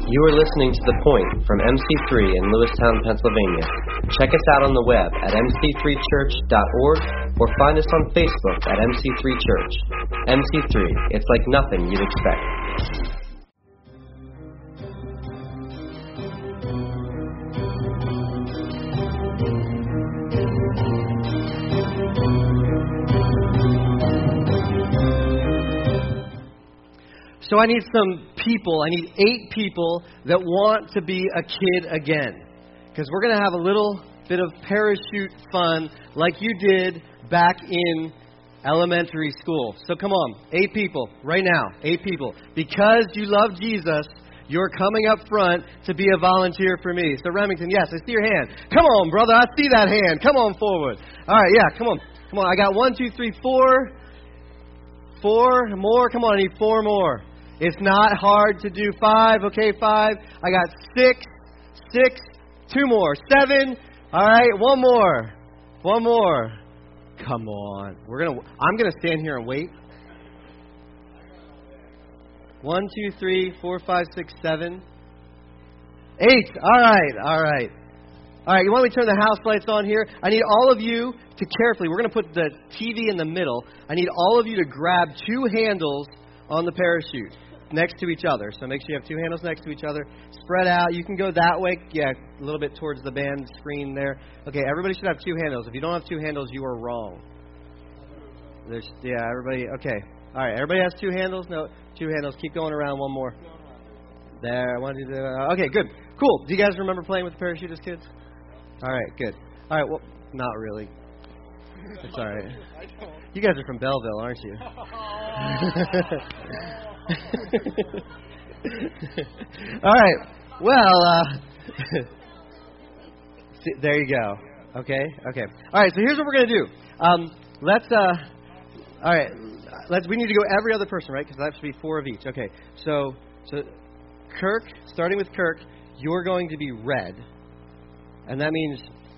You are listening to The Point from MC3 in Lewistown, Pennsylvania. Check us out on the web at mc3church.org or find us on Facebook at MC3 Church. MC3, it's like nothing you'd expect. So I need some people, I need 8 people that want to be a kid again. Because we're going to have a little bit of parachute fun like you did back in elementary school. So come on, 8 people, right now, 8 people. Because you love Jesus, you're coming up front to be a volunteer for me. So Remington, yes, I see your hand. Come on, brother, I see that hand. Come on forward. All right, yeah, come on. Come on, I got 1, 2, 3, 4. 4 more. Come on, I need 4 more. It's not hard to do. 5. Okay, 5. I got 6. 6. 2 more. 7. All right, 1 more. 1 more. Come on. I'm gonna stand here and wait. 1, 2, 3, 4, 5, 6, 7, 8. All right. All right. All right. You want me to turn the house lights on here? I need all of you to carefully. We're gonna put the TV in the middle. I need all of you to grab 2 handles on the parachute next to each other. So make sure you have 2 handles next to each other. Spread out. You can go that way. Yeah, a little bit towards the band screen there. Okay, everybody should have 2 handles. If you don't have 2 handles, you are wrong. Everybody. Okay. All right, everybody has 2 handles? No, 2 handles. Keep going around. 1 more. There. 1, 2, 3. Okay, good. Cool. Do you guys remember playing with the parachute as kids? All right, good. All right, well, not really. It's all right. You guys are from Belleville, aren't you? All right. Well, there you go. Okay. Okay. All right. So here's what we're gonna do. All right. We need to go every other person, right? Because that should be 4 of each. Okay. So Kirk, starting with Kirk, you're going to be red, and that means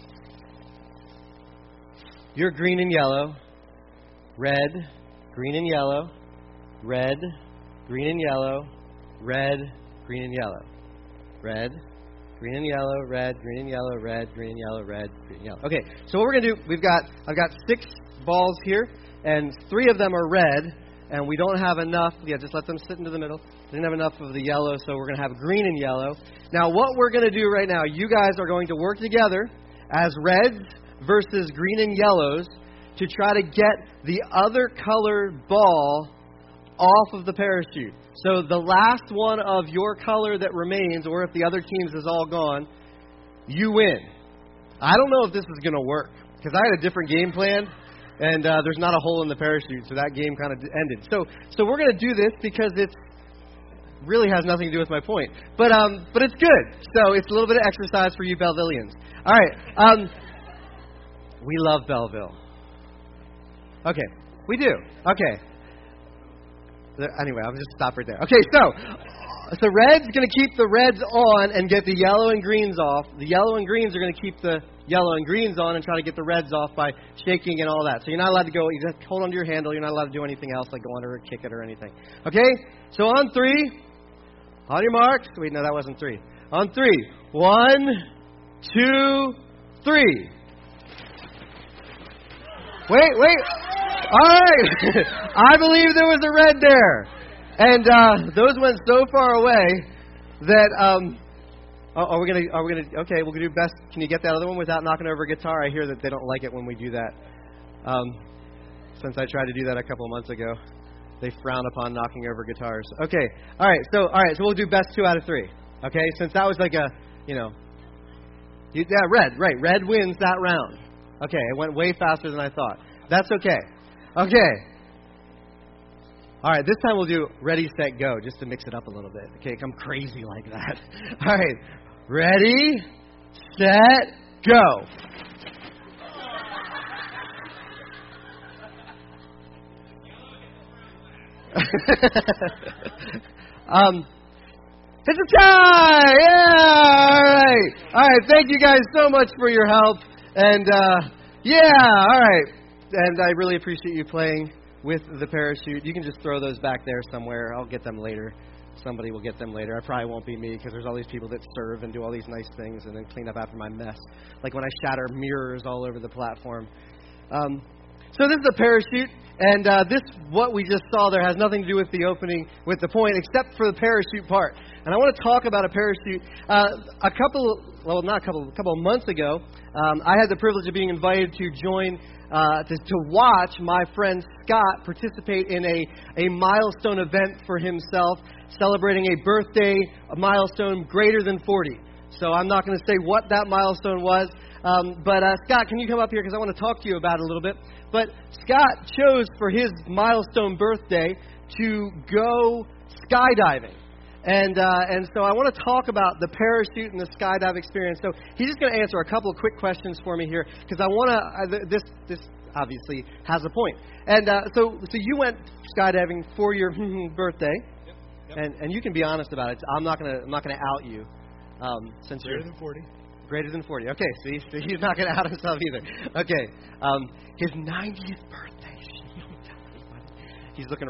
you're green and yellow. Red, green and yellow. Red, green and yellow. Red, green and yellow. Red, green and yellow. Red, green and yellow. Red, green and yellow. Red, green and yellow. Okay, so what we're going to do, I've got 6 balls here, and 3 of them are red, and we don't have enough. Yeah, just let them sit into the middle. We didn't have enough of the yellow, so we're going to have green and yellow. Now, what we're going to do right now, you guys are going to work together as reds versus green and yellows to try to get the other colored ball off of the parachute. So the last one of your color that remains, or if the other team's is all gone, you win. I don't know if this is going to work, because I had a different game plan, and there's not a hole in the parachute, so that game kind of ended. So we're going to do this because it really has nothing to do with my point. But it's good. So it's a little bit of exercise for you Bellevillians. All right. We love Belleville. Okay, we do. Okay. Anyway, I'll just stop right there. Okay, so red's going to keep the reds on and get the yellow and greens off. The yellow and greens are going to keep the yellow and greens on and try to get the reds off by shaking and all that. So you're not allowed to go, you just hold onto your handle. You're not allowed to do anything else like go under or kick it or anything. Okay, so on 3, on your marks. Wait, no, that wasn't 3. On 3, 1, 2, 3. Wait. All right. I believe there was a red there. And those went so far away that are we gonna okay, we'll do best. Can you get that other one without knocking over a guitar? I hear that they don't like it when we do that. Since I tried to do that a couple of months ago, they frown upon knocking over guitars. Okay. All right, so we'll do best 2 out of 3. Okay? Since that was like a, red, right. Red wins that round. Okay, it went way faster than I thought. That's okay. Okay. All right, this time we'll do ready, set, go, just to mix it up a little bit. Okay, come crazy like that. All right, ready, set, go. It's a tie! Yeah! All right, thank you guys so much for your help. And, all right. And I really appreciate you playing with the parachute. You can just throw those back there somewhere. I'll get them later. somebody will get them later. It probably won't be me because there's all these people that serve and do all these nice things and then clean up after my mess. Like when I shatter mirrors all over the platform. So this is a parachute, and this, what we just saw there, has nothing to do with the opening, with the point, except for the parachute part. And I want to talk about a parachute. A couple of months ago, I had the privilege of being invited to join, to watch my friend Scott participate in a milestone event for himself, celebrating a birthday, a milestone greater than 40. So I'm not going to say what that milestone was. But Scott, can you come up here because I want to talk to you about it a little bit. But Scott chose for his milestone birthday to go skydiving. And so I want to talk about the parachute and the skydive experience. So he's just going to answer a couple of quick questions for me here because I want to. This obviously has a point. And so you went skydiving for your birthday, Yep. and you can be honest about it. I'm not gonna out you since Greater you're than 40. greater than 40. Okay, see, so he's not going to out himself either. Okay, his 90th birthday. He's looking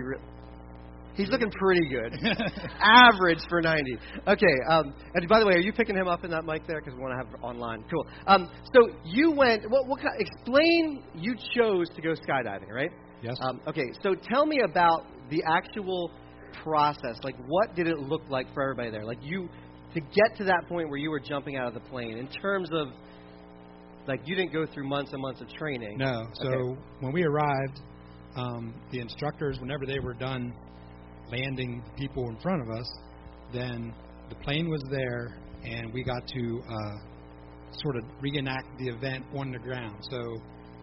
he's looking pretty good. Average for 90. Okay, and by the way, are you picking him up in that mic there? Because we want to have it online. Cool. So you went, explain, you chose to go skydiving, right? Yes. Okay, so tell me about the actual process. Like, what did it look like for everybody there? Like, to get to that point where you were jumping out of the plane, in terms of, like, you didn't go through months and months of training. No. So when we arrived, the instructors, whenever they were done landing people in front of us, then the plane was there, and we got to sort of reenact the event on the ground. So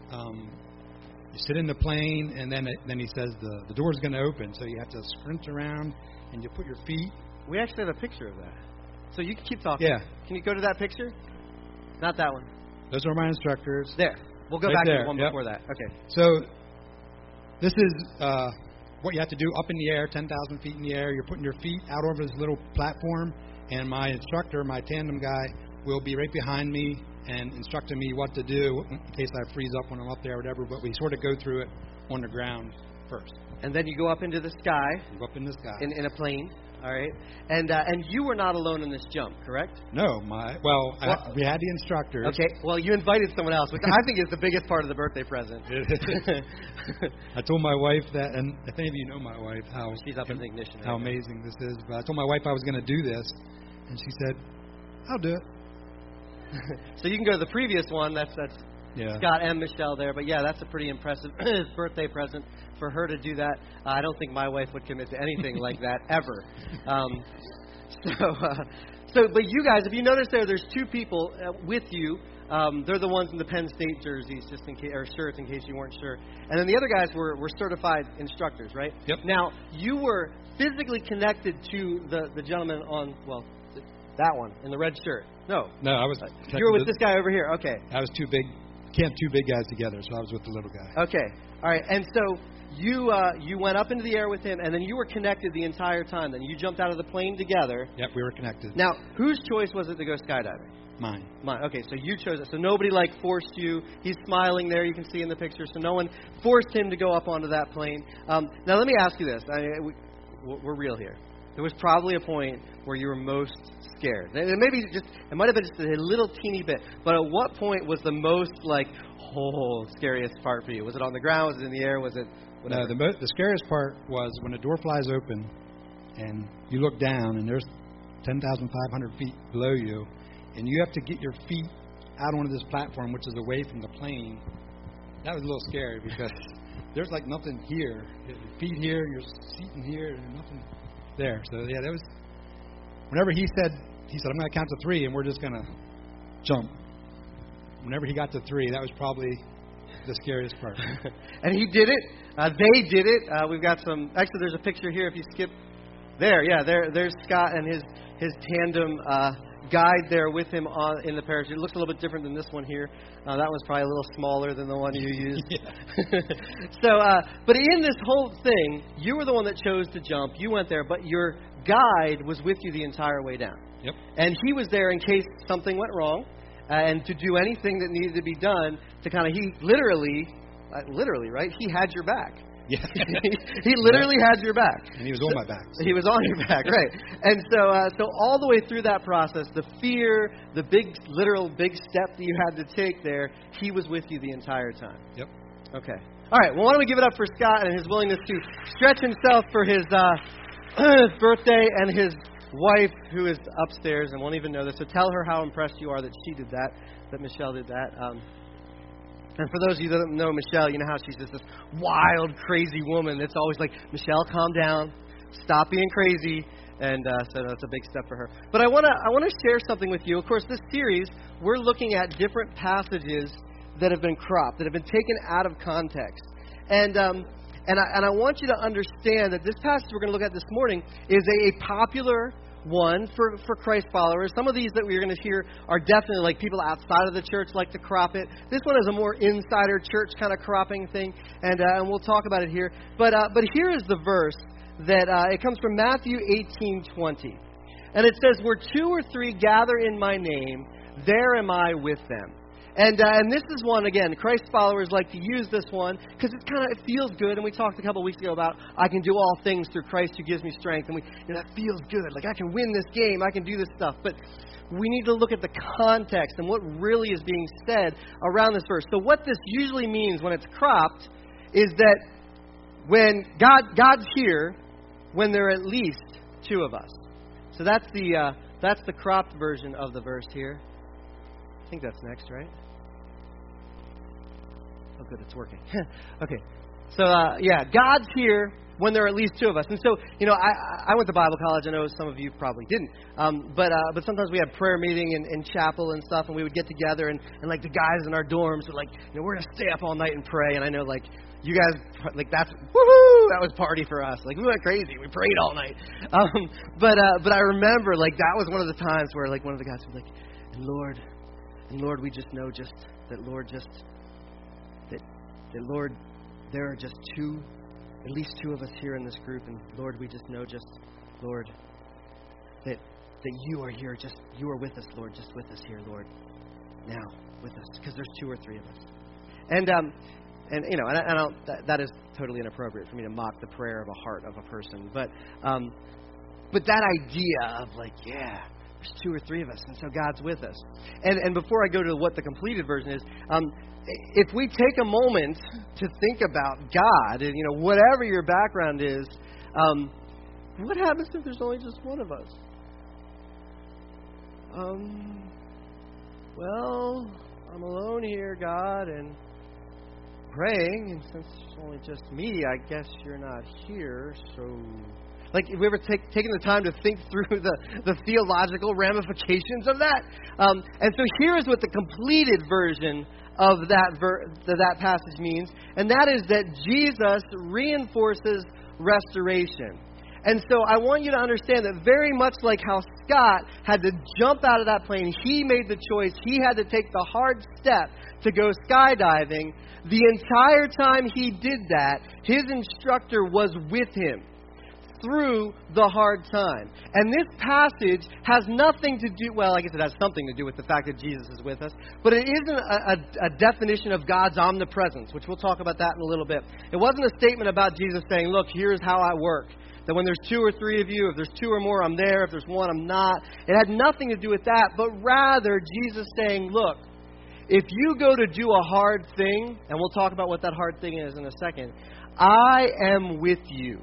you sit in the plane, and then he says the door's going to open, so you have to sprint around, and you put your feet. We actually have a picture of that. So you can keep talking. Yeah. Can you go to that picture? Not that one. Those are my instructors. There. We'll go Right back there. to the one Yep. before that. Okay. So this is what you have to do up in the air, 10,000 feet in the air. You're putting your feet out over this little platform, and my instructor, my tandem guy, will be right behind me and instructing me what to do in case I freeze up when I'm up there or whatever. But we sort of go through it on the ground first. And then you go up into the sky. We go up in the sky. In a plane. All right. And you were not alone in this jump, correct? No, we had the instructors. Okay. Well, you invited someone else, which I think is the biggest part of the birthday present. I told my wife that, and if any of you know my wife, She's up in the ignition. how amazing this is. But I told my wife I was going to do this, and she said, "I'll do it." So you can go to the previous one. That's Yeah. Scott and Michelle there. But yeah, that's a pretty impressive birthday present for her to do that. I don't think my wife would commit to anything like that ever. But you guys, if you notice there's two people with you. They're the ones in the Penn State jerseys, just in case, or shirts, in case you weren't sure. And then the other guys were certified instructors, right? Yep. Now, you were physically connected to the gentleman on, that one in the red shirt. No, I was. you were with this guy over here. Okay. I was too big. Can't two big guys together, so I was with the little guy. Okay. All right. And so you went up into the air with him, and then you were connected the entire time. Then you jumped out of the plane together. Yep, we were connected. Now, whose choice was it to go skydiving? Mine. Okay, so you chose it. So nobody forced you. He's smiling there. You can see in the picture. So no one forced him to go up onto that plane. Now let me ask you this. We're real here. There was probably a point where you were most scared. And it might have been just a little teeny bit. But at what point was the most scariest part for you? Was it on the ground? Was it in the air? Was it whatever? No, the scariest part was when the door flies open and you look down and there's 10,500 feet below you, and you have to get your feet out onto this platform, which is away from the plane. That was a little scary because there's nothing here. Your feet here, your seat in here, and nothing there. So yeah, that was. Whenever he said, I'm going to count to 3, and we're just going to jump. Whenever he got to 3, that was probably the scariest part. And he did it. They did it. We've got some. Actually, there's a picture here. If you skip there, yeah, there's Scott and his tandem guide there with him in the parachute. It looks a little bit different than this one here. That one's probably a little smaller than the one you used. Yeah. But in this whole thing, you were the one that chose to jump. You went there, but your guide was with you the entire way down. Yep. And he was there in case something went wrong, and to do anything that needed to be done to he literally, right? He had your back. Yeah. He literally had your back. And he was on my back. So. He was on your back, right. And so all the way through that process, the fear, the literal big step that you had to take there, he was with you the entire time. Yep. Okay. All right, well, why don't we give it up for Scott and his willingness to stretch himself for his birthday, and his wife, who is upstairs and won't even know this. So tell her how impressed you are that she did that Michelle did that. And for those of you that don't know Michelle, you know how she's just this wild, crazy woman that's always like, Michelle, calm down, stop being crazy. And so that's a big step for her. But I want to share something with you. Of course, this series, we're looking at different passages that have been cropped, that have been taken out of context. And I want you to understand that this passage we're going to look at this morning is a popular one for Christ followers. Some of these that we're going to hear are definitely like people outside of the church like to crop it. This one is a more insider church kind of cropping thing, and we'll talk about it here. But here is the verse that it comes from Matthew 18:20, and it says, "Where 2 or 3 gather in my name, there am I with them." And this is one, again, Christ followers like to use this one because it feels good. And we talked a couple of weeks ago about I can do all things through Christ who gives me strength. And that feels good. Like I can win this game. I can do this stuff. But we need to look at the context and what really is being said around this verse. So what this usually means when it's cropped is that when God's here, when there are at least 2 of us. So that's the cropped version of the verse here. I think that's next, right? Oh, good, it's working. Okay. So, God's here when there are at least 2 of us. And so, I went to Bible college. I know some of you probably didn't. But sometimes we had prayer meeting in chapel and stuff, and we would get together, and like the guys in our dorms were like, we're going to stay up all night and pray. And I know, like, you guys, like, that's, woohoo, that was party for us. Like, we went crazy. We prayed all night. But I remember, like, that was one of the times where, like, one of the guys was like, and Lord, we just know that Lord, there are just 2, at least 2 of us here in this group, and Lord, we just know Lord, that you are here, you are with us, Lord, just with us here, Lord, now with us, because there's 2 or 3 of us. And that is totally inappropriate for me to mock the prayer of a heart of a person, but that idea of like, there's 2 or 3 of us, and so God's with us. And before I go to what the completed version is, if we take a moment to think about God, and whatever your background is, what happens if there's only just 1 of us? Well, I'm alone here, God, and praying, and since it's only just me, I guess you're not here, so... Like, have we ever taken the time to think through the theological ramifications of that? And so here is what the completed version of that passage means, and that is that Jesus reinforces restoration. And so I want you to understand that very much like how Scott had to jump out of that plane, he made the choice, he had to take the hard step to go skydiving. The entire time he did that, his instructor was with him through the hard time. And this passage has nothing to do, well, I guess it has something to do with the fact that Jesus is with us, but it isn't a definition of God's omnipresence, which we'll talk about that in a little bit. It wasn't a statement about Jesus saying, look, here's how I work. That when there's 2 or 3 of you, if there's 2 or more, I'm there. If there's 1, I'm not. It had nothing to do with that, but rather Jesus saying, look, if you go to do a hard thing, and we'll talk about what that hard thing is in a second, I am with you.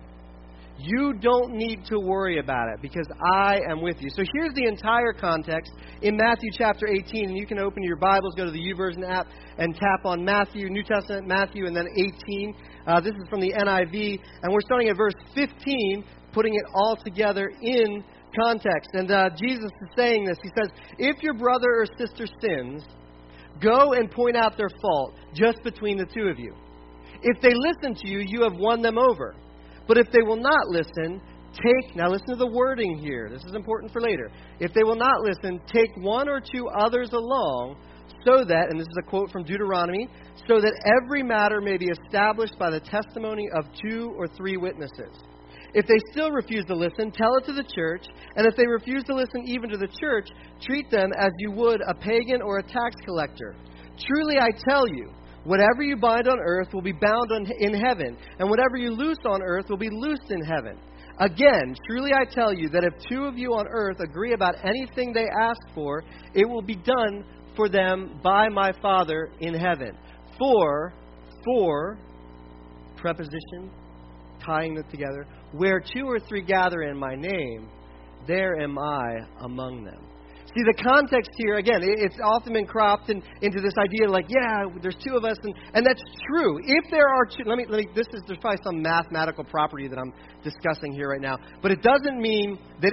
You don't need to worry about it because I am with you. So here's the entire context in Matthew chapter 18. And you can open your Bibles, go to the YouVersion app, and tap on Matthew, New Testament, Matthew, and then 18. This is from the NIV. And we're starting at verse 15, putting it all together in context. And Jesus is saying this. He says, if your brother or sister sins, go and point out their fault just between the 2 of you. If they listen to you, you have won them over. But if they will not listen, now listen to the wording here. This is important for later. If they will not listen, take 1 or 2 others along so that, and this is a quote from Deuteronomy, so that every matter may be established by the testimony of 2 or 3 witnesses. If they still refuse to listen, tell it to the church. And if they refuse to listen even to the church, treat them as you would a pagan or a tax collector. Truly I tell you, Whatever you bind on earth will be bound in heaven, and whatever you loose on earth will be loosed in heaven. Again, truly I tell you that if two of you on earth agree about anything they ask for, it will be done for them by my Father in heaven. For, preposition, tying it together, where two or three gather in my name, there am I among them. See, the context here, again, it's often been cropped into this idea like, yeah, there's two of us, and that's true. If there are two, there's probably some mathematical property that I'm discussing here right now, but it doesn't mean that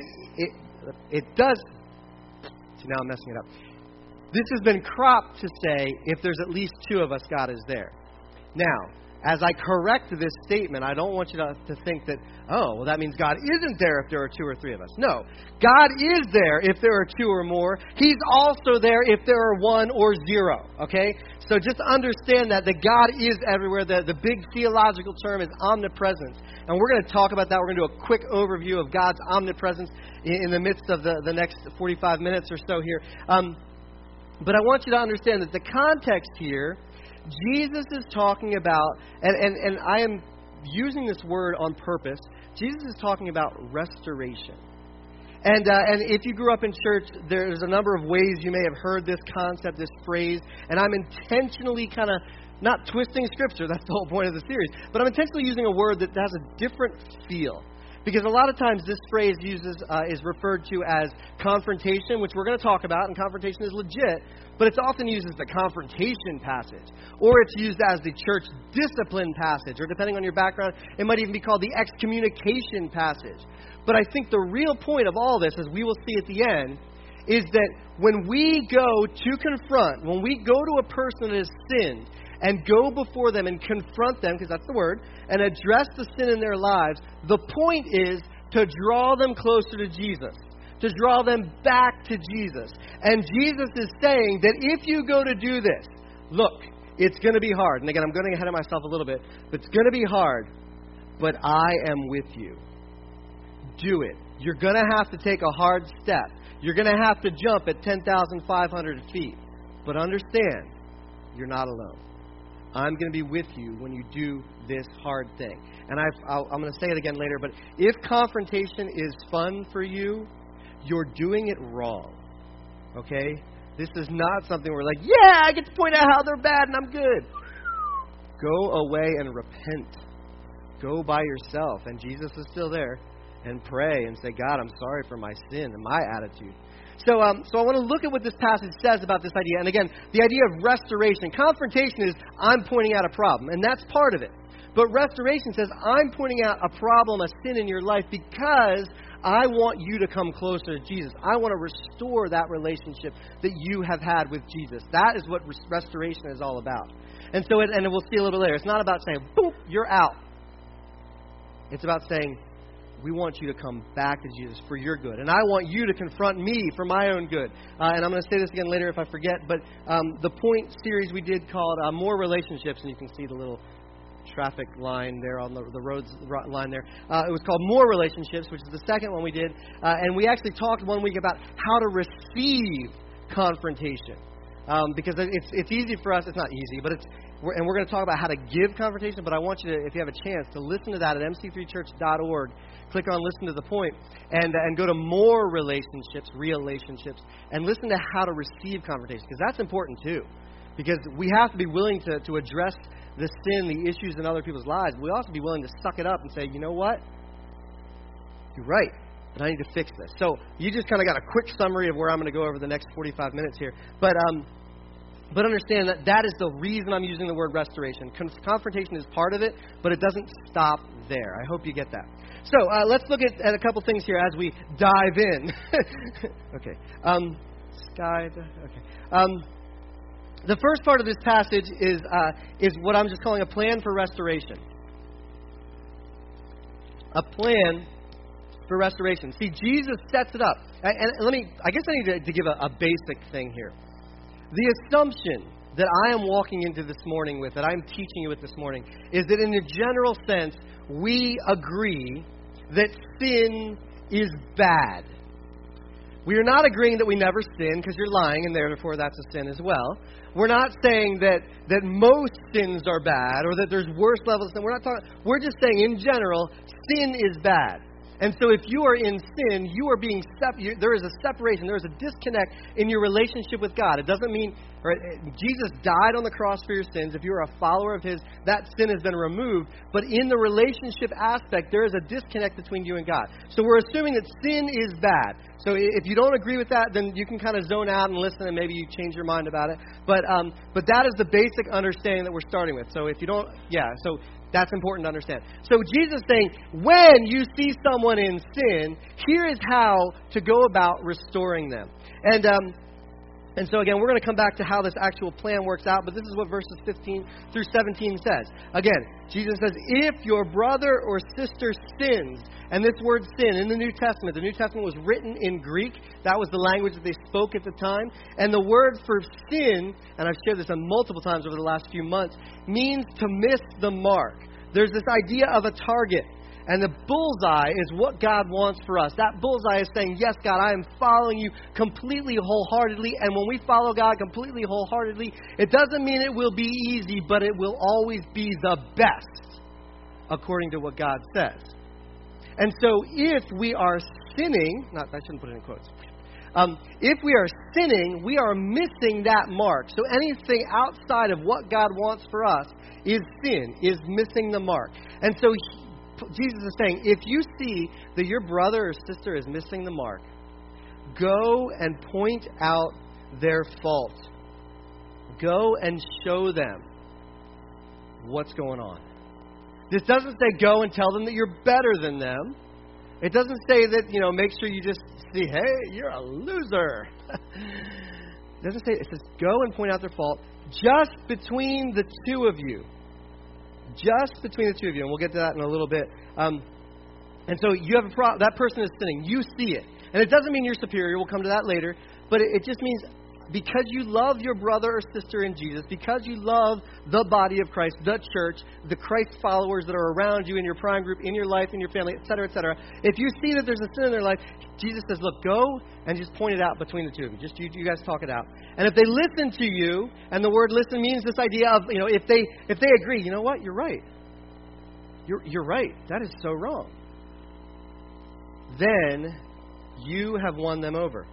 it does. See, now I'm messing it up. This has been cropped to say, if there's at least two of us, God is there. Now, as I correct this statement, I don't want you to think that, oh, well, that means God isn't there if there are two or three of us. No. God is there if there are two or more. He's also there if there are one or zero. Okay? So just understand that God is everywhere. The big theological term is omnipresence. And we're going to talk about that. We're going to do a quick overview of God's omnipresence in the midst of the next 45 minutes or so here. But I want you to understand that the context here, Jesus is talking about, and I am using this word on purpose, Jesus is talking about restoration. And if you grew up in church, there's a number of ways you may have heard this concept, this phrase, and I'm intentionally kind of not twisting Scripture, that's the whole point of the series, but I'm intentionally using a word that has a different feel. Because a lot of times this phrase is referred to as confrontation, which we're going to talk about, and confrontation is legit, but it's often used as the confrontation passage. Or it's used as the church discipline passage, or depending on your background, it might even be called the excommunication passage. But I think the real point of all this, as we will see at the end, is that when we go to confront, when we go to a person that has sinned, and go before them and confront them, because that's the word, and address the sin in their lives, the point is to draw them closer to Jesus, to draw them back to Jesus. And Jesus is saying that if you go to do this, look, it's going to be hard. And again, I'm going ahead of myself a little bit, but it's going to be hard, but I am with you. Do it. You're going to have to take a hard step. You're going to have to jump at 10,500 feet. But understand, you're not alone. I'm going to be with you when you do this hard thing. And I'm going to say it again later, but if confrontation is fun for you, you're doing it wrong. Okay? This is not something where like, yeah, I get to point out how they're bad and I'm good. Go away and repent. Go by yourself, and Jesus is still there, and pray and say, God, I'm sorry for my sin and my attitude. So I want to look at what this passage says about this idea. And again, the idea of restoration. Confrontation is, I'm pointing out a problem, and that's part of it. But restoration says, I'm pointing out a problem, a sin in your life, because I want you to come closer to Jesus. I want to restore that relationship that you have had with Jesus. That is what restoration is all about. And so, and we'll see a little later, it's not about saying, boom, you're out. It's about saying, we want you to come back to Jesus for your good. And I want you to confront me for my own good. And I'm going to say this again later if I forget, but the point series we did called More Relationships, and you can see the little traffic line there on the roads line there. It was called More Relationships, which is the second one we did. And we actually talked one week about how to receive confrontation. Because it's easy for us. It's not easy, but we're going to talk about how to give confrontation. But I want you to, if you have a chance, to listen to that at mc3church.org. Click on Listen to the Point, and go to More Relationships, and listen to how to receive confrontation, because that's important too. Because we have to be willing to address the sin, the issues in other people's lives. We also be willing to suck it up and say, you know what? You're right, but I need to fix this. So you just kind of got a quick summary of where I'm going to go over the next 45 minutes here. But understand that is the reason I'm using the word restoration. Confrontation is part of it, but it doesn't stop there. I hope you get that. So let's look at a couple things here as we dive in. Okay. The first part of this passage is what I'm just calling a plan for restoration. A plan for restoration. See, Jesus sets it up. And I guess I need to give a basic thing here. The assumption that I am walking into this morning with, that I'm teaching you with this morning, is that in a general sense, we agree that sin is bad. We are not agreeing that we never sin because you're lying and therefore that's a sin as well. We're not saying that most sins are bad or that there's worse levels of sin. We're just saying in general, sin is bad. And so if you are in sin, you are being there is a separation, there is a disconnect in your relationship with God. It doesn't mean Jesus died on the cross for your sins. If you are a follower of His, that sin has been removed. But in the relationship aspect, there is a disconnect between you and God. So we're assuming that sin is bad. So if you don't agree with that, then you can kind of zone out and listen, and maybe you change your mind about it. But that is the basic understanding that we're starting with. So if you don't, so that's important to understand. So Jesus is saying, when you see someone in sin, here is how to go about restoring them. And so again, we're going to come back to how this actual plan works out, but this is what verses 15 through 17 says. Again, Jesus says, if your brother or sister sins, and this word sin in the New Testament was written in Greek. That was the language that they spoke at the time. And the word for sin, and I've shared this multiple times over the last few months, means to miss the mark. There's this idea of a target. And the bullseye is what God wants for us. That bullseye is saying, yes, God, I am following you completely wholeheartedly. And when we follow God completely wholeheartedly, it doesn't mean it will be easy, but it will always be the best, according to what God says. And so if we are sinning, I shouldn't put it in quotes. If we are sinning, we are missing that mark. So anything outside of what God wants for us is sin, is missing the mark. And so Jesus is saying, if you see that your brother or sister is missing the mark, go and point out their fault. Go and show them what's going on. This doesn't say go and tell them that you're better than them. It doesn't say that, make sure you just see, hey, you're a loser. It doesn't say, it says go and point out their fault just between the two of you. Just between the two of you, and we'll get to that in a little bit. And so you have that person is sinning. You see it. And it doesn't mean you're superior. We'll come to that later. But it just means because you love your brother or sister in Jesus, because you love the body of Christ, the church, the Christ followers that are around you in your prime group, in your life, in your family, etc., etc. If you see that there's a sin in their life, Jesus says, look, go and just point it out between the two of you. Just you guys talk it out. And if they listen to you, and the word listen means this idea of, if they agree, you know what, you're right. You're right. That is so wrong. Then you have won them over.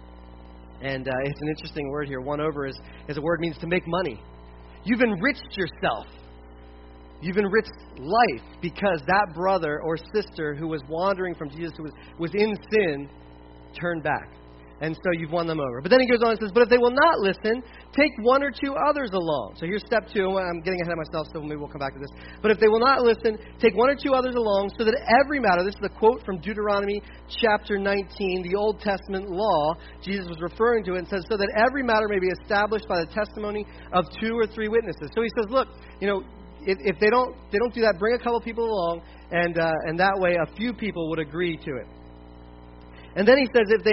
And it's an interesting word here. Won over is a word means to make money. You've enriched yourself. You've enriched life because that brother or sister who was wandering from Jesus, who was in sin, turned back. And so you've won them over. But then he goes on and says, but if they will not listen, take one or two others along. So here's step 2. I'm getting ahead of myself, so maybe we'll come back to this. But if they will not listen, take one or two others along so that every matter, this is a quote from Deuteronomy chapter 19, the Old Testament law, Jesus was referring to it, and says, so that every matter may be established by the testimony of 2 or 3 witnesses. So he says, look, if they don't do that, bring a couple people along, and that way a few people would agree to it. And then he says, if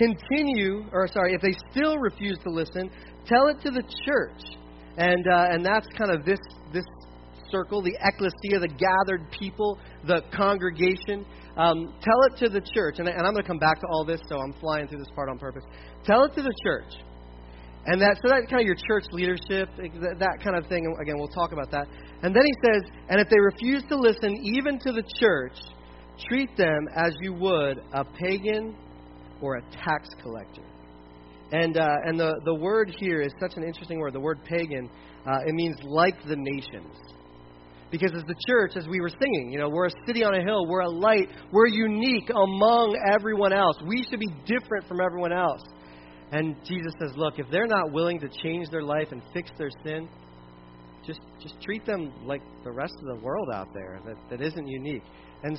they still refuse to listen, tell it to the church. And that's kind of this circle, the ecclesia, the gathered people, the congregation. Tell it to the church. And I'm going to come back to all this, so I'm flying through this part on purpose. Tell it to the church. And that's kind of your church leadership, that kind of thing. Again, we'll talk about that. And then he says, and if they refuse to listen even to the church, treat them as you would a pagan or a tax collector. And the word here is such an interesting word. The word pagan, it means like the nations. Because as the church, as we were singing, we're a city on a hill, we're a light, we're unique among everyone else. We should be different from everyone else. And Jesus says, look, if they're not willing to change their life and fix their sin, just treat them like the rest of the world out there that isn't unique. And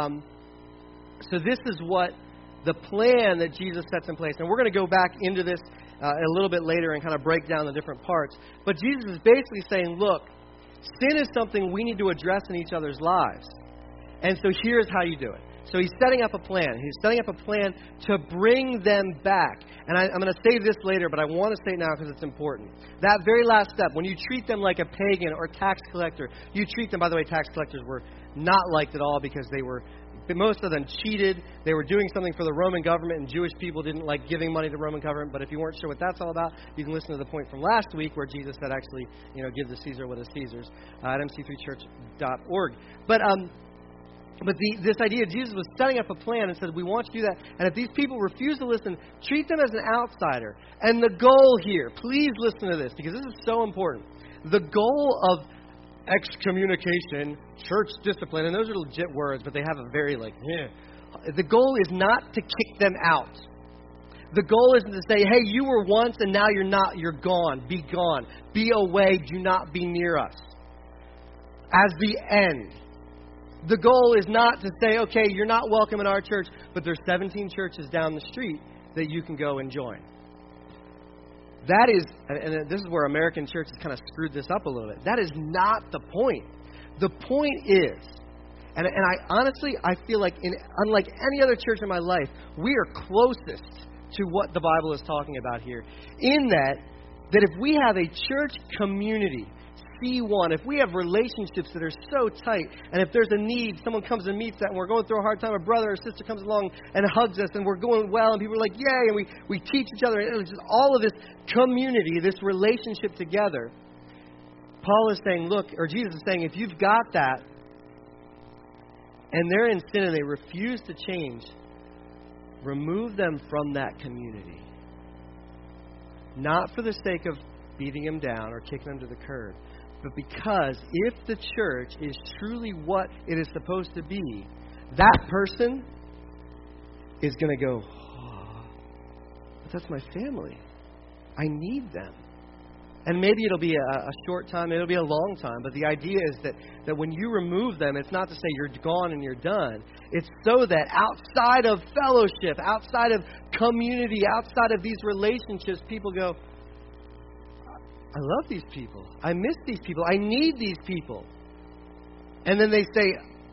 so this is what the plan that Jesus sets in place. And we're going to go back into this a little bit later and kind of break down the different parts. But Jesus is basically saying, look, sin is something we need to address in each other's lives. And so here's how you do it. So he's setting up a plan. He's setting up a plan to bring them back. And I'm going to say this later, but I want to say it now because it's important. That very last step, when you treat them like a pagan or tax collector, you treat them, by the way, tax collectors were not liked at all because they were most of them cheated. They were doing something for the Roman government, and Jewish people didn't like giving money to the Roman government. But if you weren't sure what that's all about, you can listen to the point from last week where Jesus said, actually, give to Caesar what is Caesar's at mc3church.org. But this idea, Jesus was setting up a plan and said, we want you to do that. And if these people refuse to listen, treat them as an outsider. And the goal here, please listen to this, because this is so important. The goal of excommunication, church discipline, and those are legit words, but they have a very the goal is not to kick them out. The goal isn't to say, hey, you were once and now you're not, you're gone. Be gone. Be away. Do not be near us. As the end. The goal is not to say, okay, you're not welcome in our church, but there's 17 churches down the street that you can go and join. That is, and this is where American church has kind of screwed this up a little bit. That is not the point. The point is, and I feel like unlike any other church in my life, we are closest to what the Bible is talking about here. In that if we have a church community, C1, if we have relationships that are so tight, and if there's a need, someone comes and meets that, and we're going through a hard time, a brother or sister comes along and hugs us, and we're going well, and people are like, yay, and we teach each other, and it's just all of this community, this relationship together. Paul is saying, look, or Jesus is saying, if you've got that, and they're in sin and they refuse to change, remove them from that community. Not for the sake of beating them down or kicking them to the curb, but because if the church is truly what it is supposed to be, that person is going to go, oh, but that's my family. I need them. And maybe it'll be a short time, it'll be a long time, but the idea is that when you remove them, it's not to say you're gone and you're done. It's so that outside of fellowship, outside of community, outside of these relationships, people go, I love these people. I miss these people. I need these people. And then they say,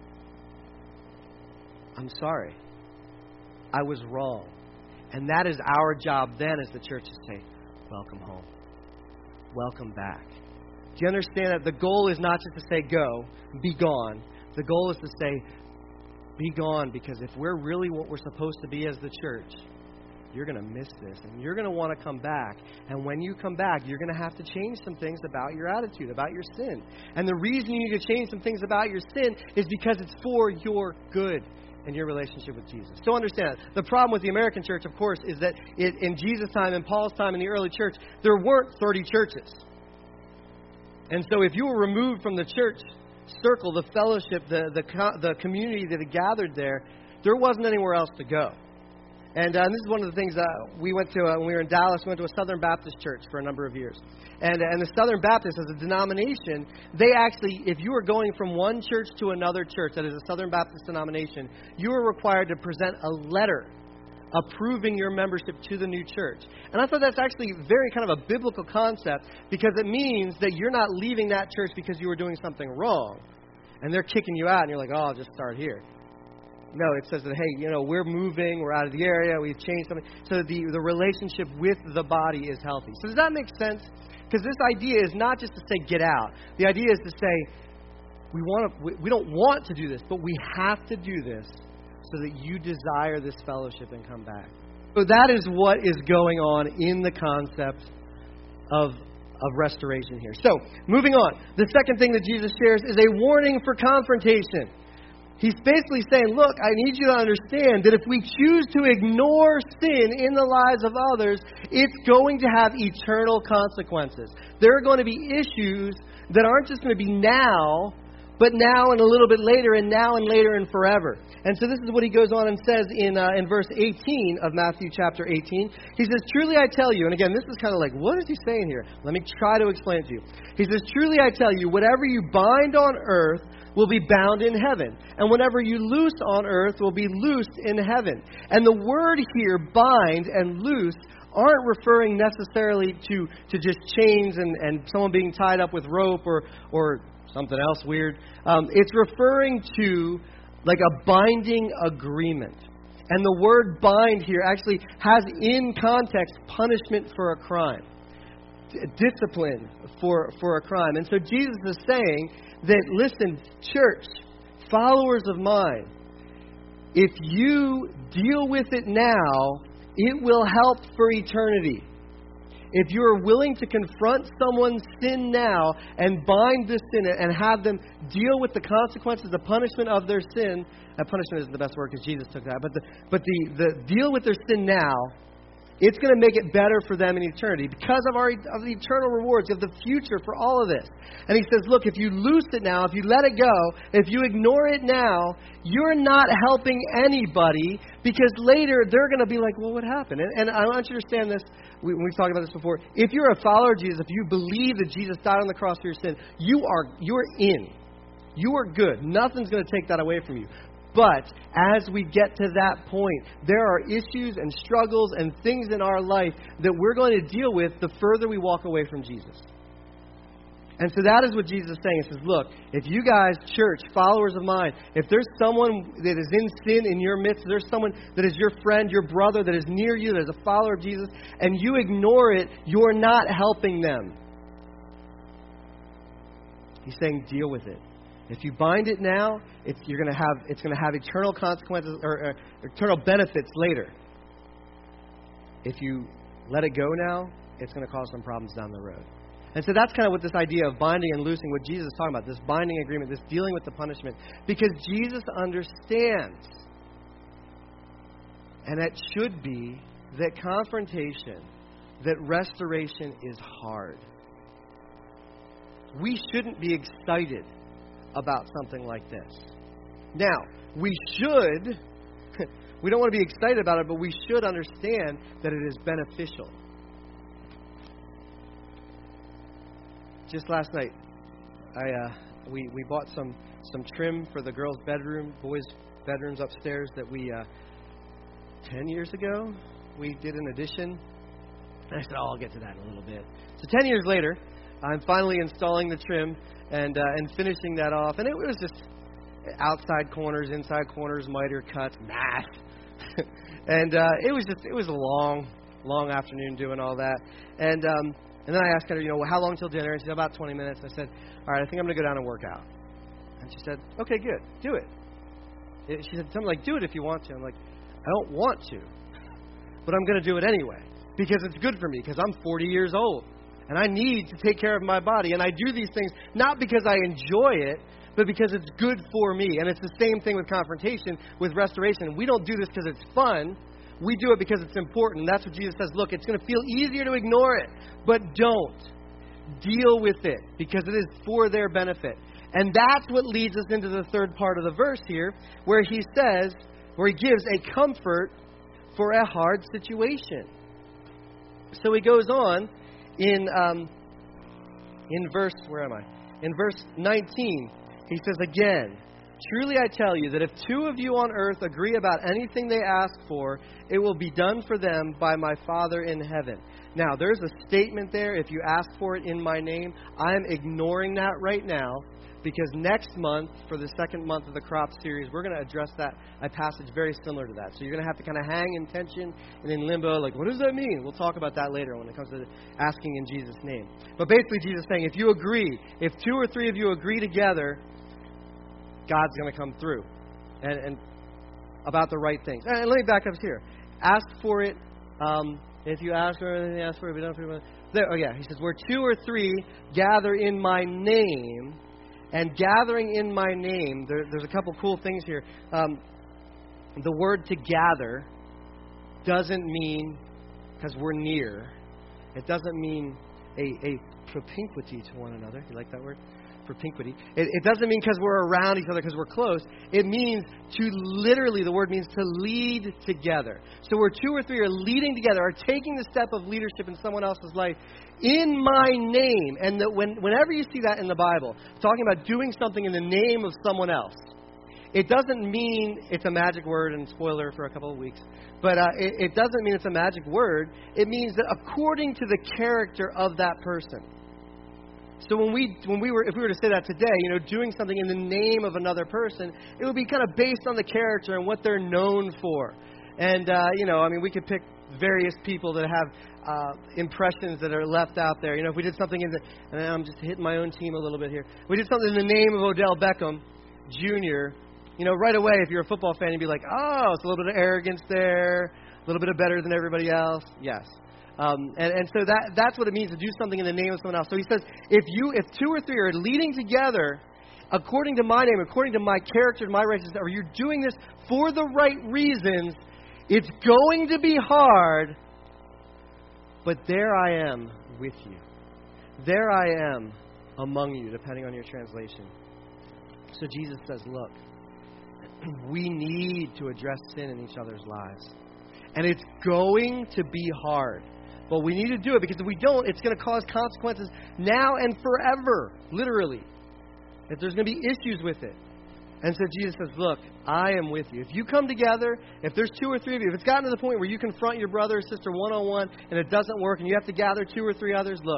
I'm sorry. I was wrong. And that is our job then as the church to say, welcome home. Welcome back. Do you understand that the goal is not just to say go, be gone. The goal is to say, be gone, because if we're really what we're supposed to be as the church, you're going to miss this, and you're going to want to come back. And when you come back, you're going to have to change some things about your attitude, about your sin. And the reason you need to change some things about your sin is because it's for your good and your relationship with Jesus. So understand, the problem with the American church, of course, is that in Jesus' time, in Paul's time, in the early church, there weren't 30 churches. And so if you were removed from the church circle, the fellowship, the community that had gathered there wasn't anywhere else to go. And this is one of the things we went to when we were in Dallas. We went to a Southern Baptist church for a number of years. And the Southern Baptist, as a denomination, they actually, if you were going from one church to another church, that is a Southern Baptist denomination, you were required to present a letter approving your membership to the new church. And I thought that's actually very kind of a biblical concept, because it means that you're not leaving that church because you were doing something wrong, and they're kicking you out, and you're like, oh, I'll just start here. No, it says that, hey, we're moving, we're out of the area, we've changed something. So the relationship with the body is healthy. So does that make sense? Because this idea is not just to say get out. The idea is to say we don't want to do this, but we have to do this so that you desire this fellowship and come back. So that is what is going on in the concept of restoration here. So, moving on. The second thing that Jesus shares is a warning for confrontation. He's basically saying, look, I need you to understand that if we choose to ignore sin in the lives of others, it's going to have eternal consequences. There are going to be issues that aren't just going to be now, but now and a little bit later, and now and later and forever. And so this is what he goes on and says in verse 18 of Matthew chapter 18. He says, truly I tell you, and again, this is kind of like, what is he saying here? Let me try to explain it to you. He says, truly I tell you, whatever you bind on earth will be bound in heaven, and whatever you loose on earth will be loosed in heaven. And the word here, bind and loose, aren't referring necessarily to just chains and someone being tied up with rope or something else weird. It's referring to like a binding agreement. And the word bind here actually has in context punishment for a crime, discipline for a crime. And so Jesus is saying that, listen, church, followers of mine, if you deal with it now, it will help for eternity. If you are willing to confront someone's sin now and bind this sin and have them deal with the consequences, the punishment of their sin, punishment isn't the best word because Jesus took that, but the deal with their sin now, it's going to make it better for them in eternity because of the eternal rewards, of the future for all of this. And he says, look, if you loose it now, if you let it go, if you ignore it now, you're not helping anybody because later they're going to be like, well, what happened? And I want you to understand this. We've talked about this before. If you're a follower of Jesus, if you believe that Jesus died on the cross for your sin, you're in. You are good. Nothing's going to take that away from you. But as we get to that point, there are issues and struggles and things in our life that we're going to deal with the further we walk away from Jesus. And so that is what Jesus is saying. He says, look, if you guys, church, followers of mine, if there's someone that is in sin in your midst, there's someone that is your friend, your brother, that is near you, that is a follower of Jesus, and you ignore it, you're not helping them. He's saying, deal with it. If you bind it now, it's going to have eternal consequences or eternal benefits later. If you let it go now, it's going to cause some problems down the road. And so that's kind of what this idea of binding and loosing, what Jesus is talking about, this binding agreement, this dealing with the punishment. Because Jesus understands, and that should be, that confrontation, that restoration is hard. We shouldn't be excited about something like this. Now, we don't want to be excited about it, but we should understand that it is beneficial. Just last night, we bought some trim for the girls' bedroom, boys' bedrooms upstairs that we 10 years ago we did an addition. And I said, I'll get to that in a little bit. So 10 years later, I'm finally installing the trim and finishing that off. And it was just outside corners, inside corners, miter cuts, math. And it was a long afternoon doing all that. And then I asked her, how long till dinner? And she said, about 20 minutes. I said, all right, I think I'm going to go down and work out. And she said, okay, good, do it. She said something like, do it if you want to. I'm like, I don't want to, but I'm going to do it anyway because it's good for me because I'm 40 years old. And I need to take care of my body. And I do these things not because I enjoy it, but because it's good for me. And it's the same thing with confrontation, with restoration. We don't do this because it's fun. We do it because it's important. That's what Jesus says. Look, it's going to feel easier to ignore it, but don't. Deal with it because it is for their benefit. And that's what leads us into the third part of the verse here, where he gives a comfort for a hard situation. So he goes on in verse, in verse 19, he says again, truly I tell you that if two of you on earth agree about anything they ask for, it will be done for them by my Father in heaven. Now, there's a statement there, if you ask for it in my name. I'm ignoring that right now because next month, for the second month of the crop series, we're going to address a passage very similar to that. So you're going to have to kind of hang in tension and in limbo, like, what does that mean? We'll talk about that later when it comes to asking in Jesus' name. But basically, Jesus is saying, if you agree, if 2 or 3 of you agree together, God's going to come through and about the right things. And let me back up here. Ask for it. If you ask for anything, ask for it. If you don't, for it. There, he says, where 2 or 3 gather in my name, and gathering in my name, there's a couple cool things here. The word to gather doesn't mean because we're near. It doesn't mean a propinquity to one another. You like that word? Propinquity. It doesn't mean because we're around each other, because we're close. It means to literally, the word means to lead together. So where 2 or 3 are leading together, are taking the step of leadership in someone else's life in my name. And that whenever you see that in the Bible, talking about doing something in the name of someone else, it doesn't mean it's a magic word, and spoiler for a couple of weeks, but it doesn't mean it's a magic word. It means that according to the character of that person. So if we were to say that today, doing something in the name of another person, it would be kind of based on the character and what they're known for. And, we could pick various people that have impressions that are left out there. If we did something and I'm just hitting my own team a little bit here. We did something in the name of Odell Beckham Jr., right away, if you're a football fan, you'd be like, oh, it's a little bit of arrogance there, a little bit of better than everybody else. Yes. And so that's what it means to do something in the name of someone else. So he says, if 2 or 3 are leading together according to my name, according to my character, my righteousness, or you're doing this for the right reasons, it's going to be hard, but there I am with you. There I am among you, depending on your translation. So Jesus says, look, we need to address sin in each other's lives. And it's going to be hard. But we need to do it, because if we don't, it's going to cause consequences now and forever, literally. If there's going to be issues with it. And so Jesus says, look, I am with you. If you come together, if there's 2 or 3 of you, if it's gotten to the point where you confront your brother or sister one-on-one and it doesn't work and you have to gather 2 or 3 others, look,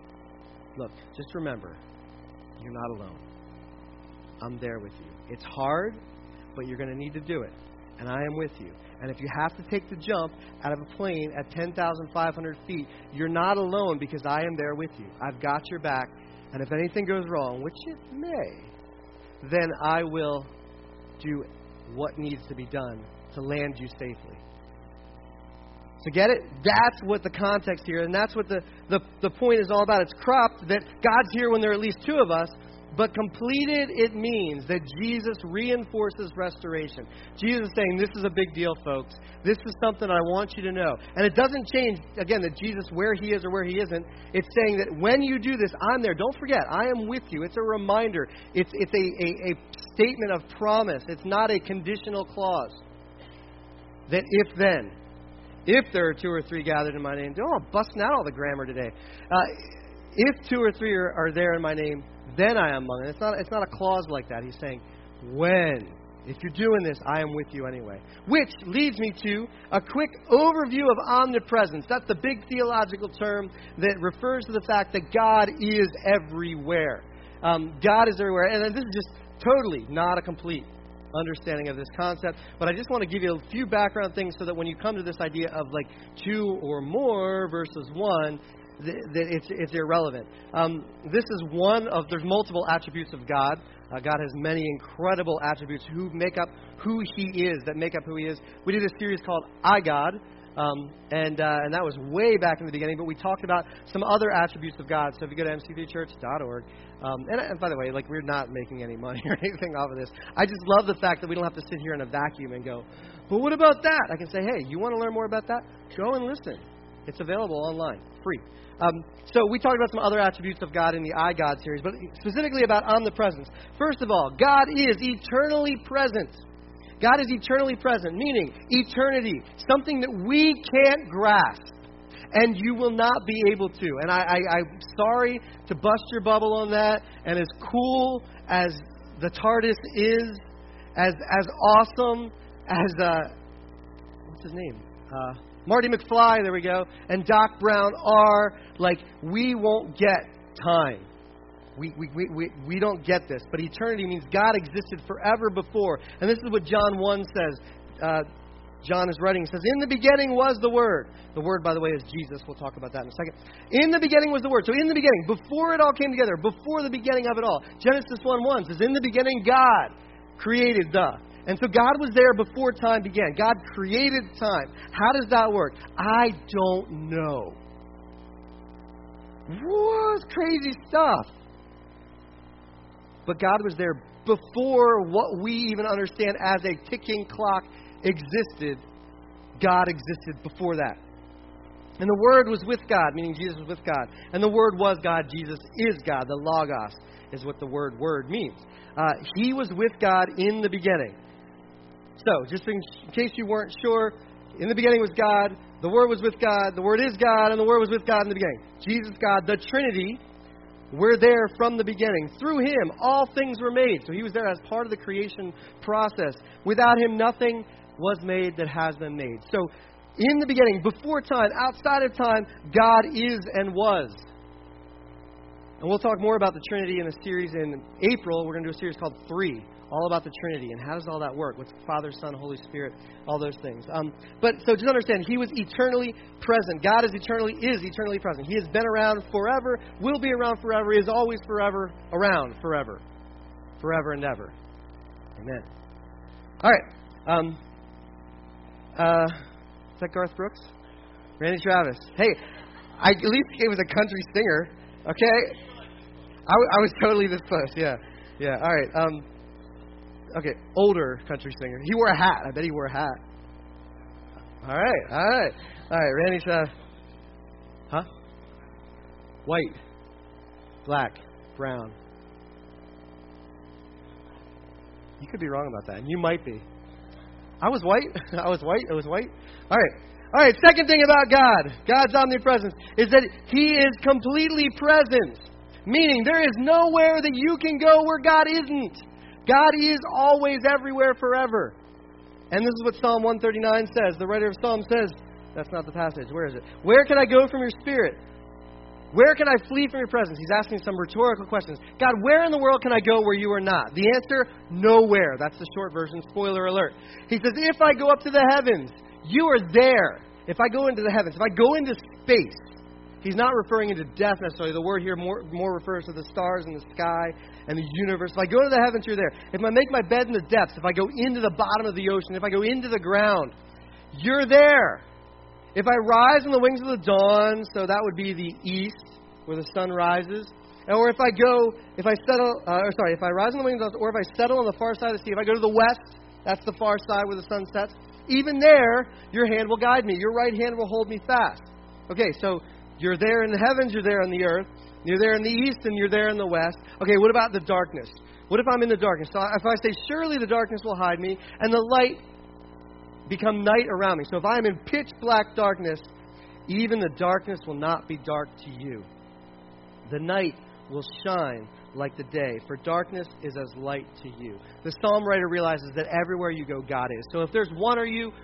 just remember, you're not alone. I'm there with you. It's hard, but you're going to need to do it. And I am with you. And if you have to take the jump out of a plane at 10,500 feet, you're not alone, because I am there with you. I've got your back. And if anything goes wrong, which it may, then I will do what needs to be done to land you safely. So get it? That's what the context here, and that's what the point is all about. It's cropped that God's here when there are at least 2 of us, but completed, it means that Jesus reinforces restoration. Jesus is saying, this is a big deal, folks. This is something I want you to know. And it doesn't change, again, that Jesus, where he is or where he isn't. It's saying that when you do this, I'm there. Don't forget, I am with you. It's a reminder. It's a statement of promise. It's not a conditional clause. That if then, if there are 2 or 3 gathered in my name, I'm busting out all the grammar today. If 2 or 3 are there in my name, then I am among them. It's not a clause like that. He's saying, when, if you're doing this, I am with you anyway. Which leads me to a quick overview of omnipresence. That's the big theological term that refers to the fact that God is everywhere. God is everywhere. And this is just totally not a complete understanding of this concept. But I just want to give you a few background things so that when you come to this idea of like 2 or more versus 1, that it's irrelevant. This is there's multiple attributes of God. God has many incredible attributes who make up who He is, that make up who He is. We did a series called I, God, and that was way back in the beginning, but we talked about some other attributes of God. So if you go to mc3church.org, and by the way, like, we're not making any money or anything off of this. I just love the fact that we don't have to sit here in a vacuum and go, but what about that? I can say, hey, you want to learn more about that? Go and listen. It's available online, free. So we talked about some other attributes of God in the I, God series, but specifically about omnipresence. First of all, God is eternally present. God is eternally present, meaning eternity, something that we can't grasp, and you will not be able to. And I'm sorry to bust your bubble on that, and as cool as the TARDIS is, as awesome as, what's his name? Marty McFly, there we go, and Doc Brown are, like, we won't get time. We don't get this. But eternity means God existed forever before. And this is what John 1 says. John is writing, he says, in the beginning was the Word. The Word, by the way, is Jesus. We'll talk about that in a second. In the beginning was the Word. So in the beginning, before it all came together, before the beginning of it all, Genesis 1:1 says, in the beginning God created the. And so God was there before time began. God created time. How does that work? I don't know. What crazy stuff. But God was there before what we even understand as a ticking clock existed. God existed before that. And the Word was with God, meaning Jesus was with God. And the Word was God. Jesus is God. The Logos is what the word means. He was with God in the beginning. So, just in case you weren't sure, in the beginning was God, the Word was with God, the Word is God, and the Word was with God in the beginning. Jesus, God, the Trinity, were there from the beginning. Through Him, all things were made. So He was there as part of the creation process. Without Him, nothing was made that has been made. So, in the beginning, before time, outside of time, God is and was. And we'll talk more about the Trinity in a series in April. We're going to do a series called 3. All about the Trinity and how does all that work? What's Father, Son, Holy Spirit, all those things. But so just understand, He was eternally present. God is eternally present. He has been around forever, will be around forever, is always forever, around forever. Forever and ever. Amen. All right. Is that Garth Brooks? Randy Travis. Hey, at least he was a country singer. Okay. I was totally this close. Yeah. Yeah. All right. Okay. Older country singer. He wore a hat. I bet he wore a hat. All right. Randy Travis. Huh? White. Black. Brown. You could be wrong about that. And you might be. I was white. It was white. All right. Second thing about God, God's omnipresence, is that He is completely present. Meaning there is nowhere that you can go where God isn't. God is always everywhere forever. And this is what Psalm 139 says. The writer of Psalm says, that's not the passage. Where is it? Where can I go from your spirit? Where can I flee from your presence? He's asking some rhetorical questions. God, where in the world can I go where you are not? The answer, nowhere. That's the short version. Spoiler alert. He says, if I go up to the heavens, you are there. If I go into the heavens, if I go into space, he's not referring into death necessarily. The word here more refers to the stars and the sky and the universe. If I go to the heavens, you're there. If I make my bed in the depths, if I go into the bottom of the ocean, if I go into the ground, you're there. If I rise on the wings of the dawn, so that would be the east, where the sun rises, or if I rise on the wings of the dawn, or if I settle on the far side of the sea, if I go to the west, that's the far side where the sun sets, even there, your hand will guide me. Your right hand will hold me fast. Okay, so you're there in the heavens, you're there on the earth, you're there in the east, and you're there in the west. Okay, what about the darkness? What if I'm in the darkness? So if I say, surely the darkness will hide me, and the light become night around me. So if I am in pitch black darkness, even the darkness will not be dark to you. The night will shine like the day, for darkness is as light to you. The psalm writer realizes that everywhere you go, God is. So if there's one of you,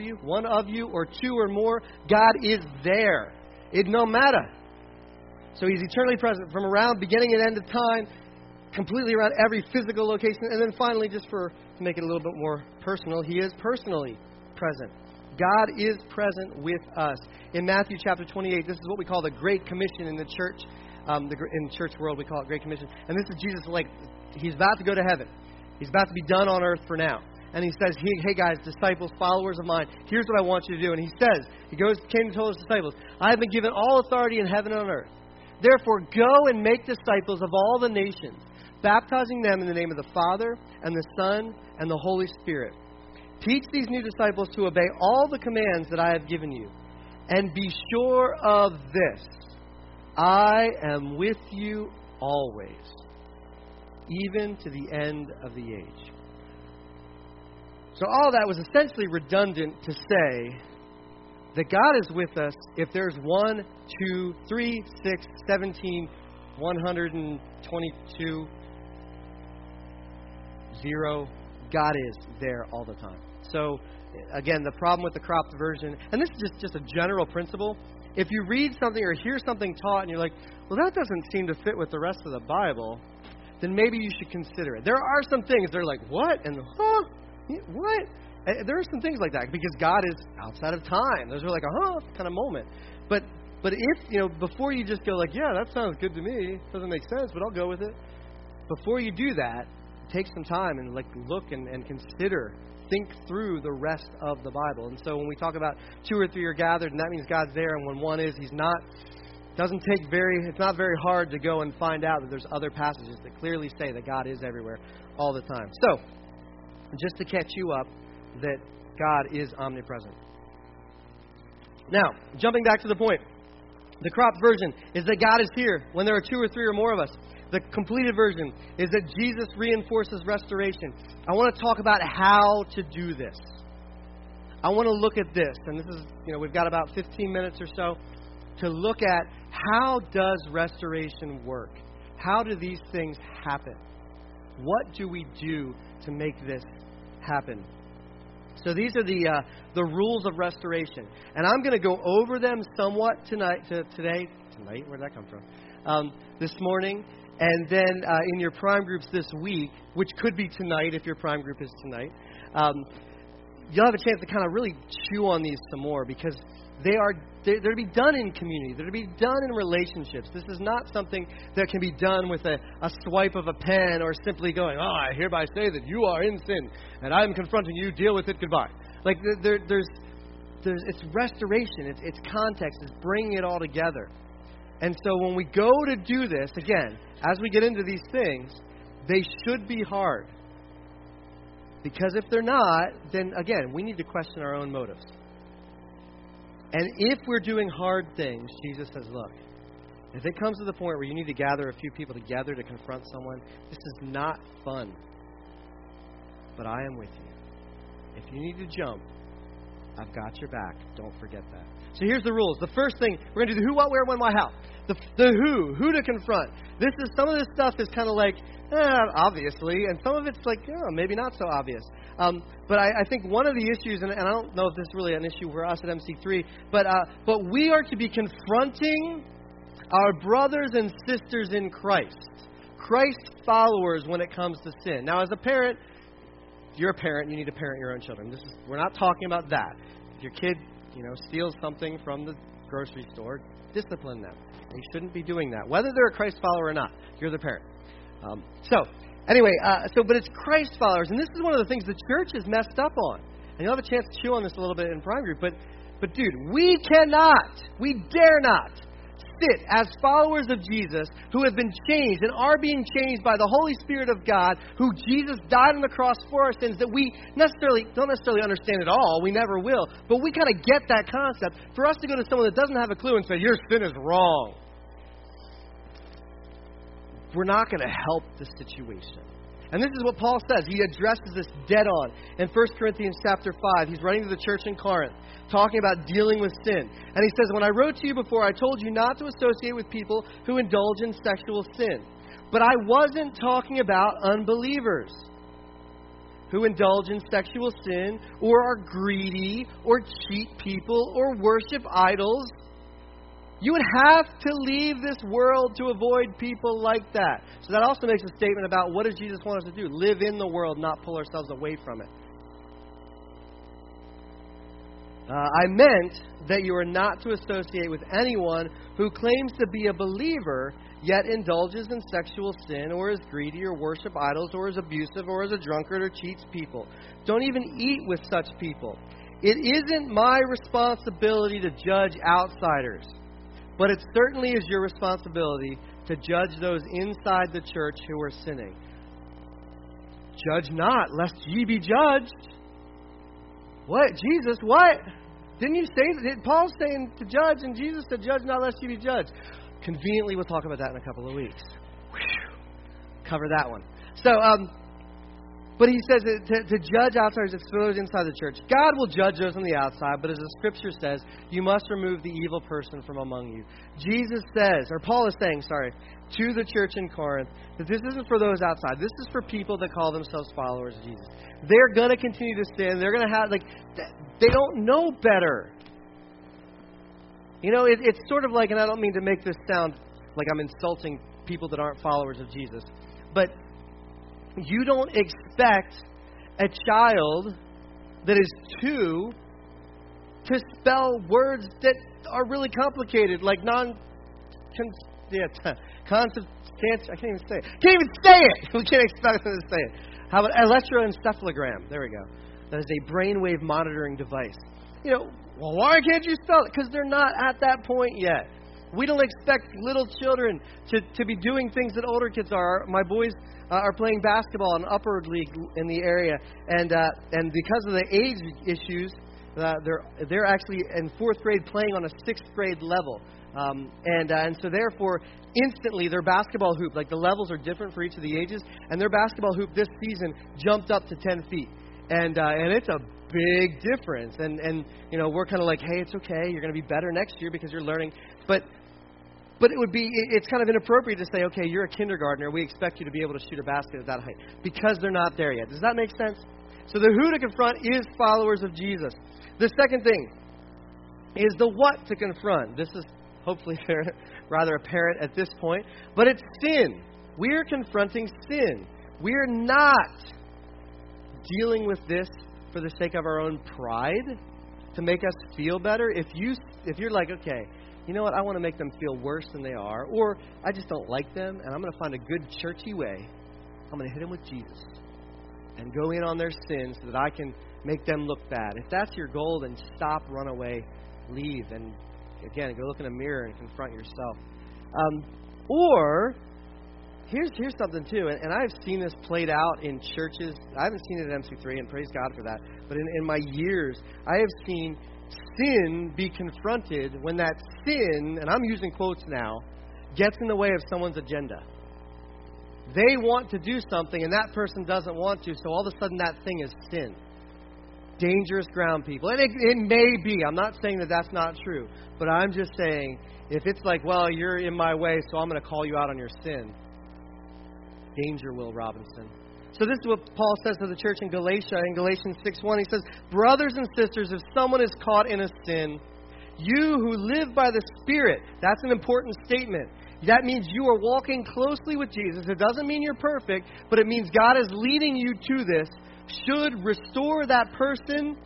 or two or more, God is there. It no matter. So He's eternally present from around beginning and end of time, completely around every physical location. And then finally, just to make it a little bit more personal, He is personally present. God is present with us. In Matthew chapter 28, this is what we call the Great Commission in the church. In the church world, we call it Great Commission. And this is Jesus, He's about to go to heaven. He's about to be done on earth for now. And He says, hey guys, disciples, followers of mine, here's what I want you to do. And He says, came and told His disciples, I have been given all authority in heaven and on earth. Therefore, go and make disciples of all the nations, baptizing them in the name of the Father and the Son and the Holy Spirit. Teach these new disciples to obey all the commands that I have given you. And be sure of this, I am with you always, even to the end of the age. So all that was essentially redundant to say that God is with us if there's 1, 2, 3, 6, 17, 122, 0. God is there all the time. So, again, the problem with the cropped version, and this is just a general principle. If you read something or hear something taught and you're like, well, that doesn't seem to fit with the rest of the Bible, then maybe you should consider it. There are some things they're like, what? And what? There are some things like that because God is outside of time. Those are like a kind of moment. But if, before you just go like, yeah, that sounds good to me, doesn't make sense, but I'll go with it. Before you do that, take some time and look and consider, think through the rest of the Bible. And so when we talk about 2 or 3 are gathered, and that means God's there, and when one is, He's not. It's not very hard to go and find out that there's other passages that clearly say that God is everywhere all the time. So, just to catch you up, that God is omnipresent. Now, jumping back to the point, the cropped version is that God is here when there are 2 or 3 or more of us. The completed version is that Jesus reinforces restoration. I want to talk about how to do this. I want to look at this, and this is, we've got about 15 minutes or so to look at how does restoration work? How do these things happen? What do we do to make this happen? So these are the rules of restoration, and I'm going to go over them somewhat today. Where did that come from? This morning. And then in your prime groups this week, which could be tonight if your prime group is tonight, you'll have a chance to kind of really chew on these some more because they're to be done in community. They're to be done in relationships. This is not something that can be done with a swipe of a pen or simply going, oh, I hereby say that you are in sin and I'm confronting you, deal with it, goodbye. Like there's it's restoration, it's context, it's bringing it all together. And so when we go to do this, again, as we get into these things, they should be hard. Because if they're not, then again, we need to question our own motives. And if we're doing hard things, Jesus says, look, if it comes to the point where you need to gather a few people together to confront someone, this is not fun. But I am with you. If you need to jump, I've got your back. Don't forget that. So here's the rules. The first thing, we're going to do the who, what, where, when, why, how. The who to confront. Some of this stuff is kind of like, obviously, and some of it's like, maybe not so obvious. But I think one of the issues, and I don't know if this is really an issue for us at MC3, but we are to be confronting our brothers and sisters in Christ, Christ followers when it comes to sin. Now, as a parent, you're a parent, you need to parent your own children. We're not talking about that. If your kid, steals something from the grocery store, discipline them. They shouldn't be doing that, whether they're a Christ follower or not. You're the parent. But it's Christ followers, and this is one of the things the church is messed up on. And you'll have a chance to chew on this a little bit in Prime Group, but dude, we dare not sit as followers of Jesus who have been changed and are being changed by the Holy Spirit of God, who Jesus died on the cross for our sins, that we don't necessarily understand at all. We never will. But we kind of get that concept. For us to go to someone that doesn't have a clue and say, your sin is wrong, we're not going to help the situation. And this is what Paul says. He addresses this dead on. In 1 Corinthians chapter 5, he's writing to the church in Corinth, talking about dealing with sin. And he says, when I wrote to you before, I told you not to associate with people who indulge in sexual sin. But I wasn't talking about unbelievers who indulge in sexual sin or are greedy or cheat people or worship idols. You would have to leave this world to avoid people like that. So that also makes a statement about what does Jesus want us to do? Live in the world, not pull ourselves away from it. I meant that you are not to associate with anyone who claims to be a believer, yet indulges in sexual sin, or is greedy, or worship idols, or is abusive, or is a drunkard, or cheats people. Don't even eat with such people. It isn't my responsibility to judge outsiders, but it certainly is your responsibility to judge those inside the church who are sinning. Judge not, lest ye be judged. What? Jesus, what? Didn't you say that? Paul's saying to judge, and Jesus said, judge not, lest ye be judged. Conveniently, we'll talk about that in a couple of weeks. Cover that one. But he says that to judge outsiders, expose inside the church. God will judge those on the outside, but as the Scripture says, you must remove the evil person from among you. Paul is saying, to the church in Corinth, that this isn't for those outside. This is for people that call themselves followers of Jesus. They're going to continue to sin. They're going to have, they don't know better. It's sort of like, and I don't mean to make this sound like I'm insulting people that aren't followers of Jesus, but you don't expect a child that is 2 to spell words that are really complicated, like I can't even say it. We can't expect them to say it. How about electroencephalogram? There we go. That is a brainwave monitoring device. Well, why can't you spell it? Because they're not at that point yet. We don't expect little children to be doing things that older kids are. My boys are playing basketball in upper league in the area, and because of the age issues, they're actually in 4th grade playing on a 6th grade level, and so therefore instantly their basketball hoop, like the levels are different for each of the ages, and their basketball hoop this season jumped up to 10 feet, and it's a big difference, and we're kind of like, hey, it's okay, you're going to be better next year because you're learning, but it's kind of inappropriate to say, okay, you're a kindergartner, we expect you to be able to shoot a basket at that height, because they're not there yet. Does that make sense? So the who to confront is followers of Jesus. The second thing is the what to confront. This is hopefully rather apparent at this point, but it's sin. We're confronting sin. We're not dealing with this for the sake of our own pride. to make us feel better, if you're like, okay, you know what, I want to make them feel worse than they are, or I just don't like them, and I'm going to find a good churchy way. I'm going to hit them with Jesus and go in on their sins so that I can make them look bad. If that's your goal, then stop, run away, leave, and again, go look in a mirror and confront yourself. Or here's something too, and I've seen this played out in churches. I haven't seen it at MC3, and praise God for that. But in my years, I have seen sin be confronted when that sin, and I'm using quotes now, gets in the way of someone's agenda. They want to do something, and that person doesn't want to, so all of a sudden that thing is sin. Dangerous ground, people. And it may be. I'm not saying that that's not true. But I'm just saying, if it's like, well, you're in my way, so I'm going to call you out on your sin. Danger, Will Robinson. So this is what Paul says to the church in Galatia. In Galatians 6:1, he says, brothers and sisters, if someone is caught in a sin, you who live by the Spirit, that's an important statement. That means you are walking closely with Jesus. It doesn't mean you're perfect, but it means God is leading you to this. Should restore that person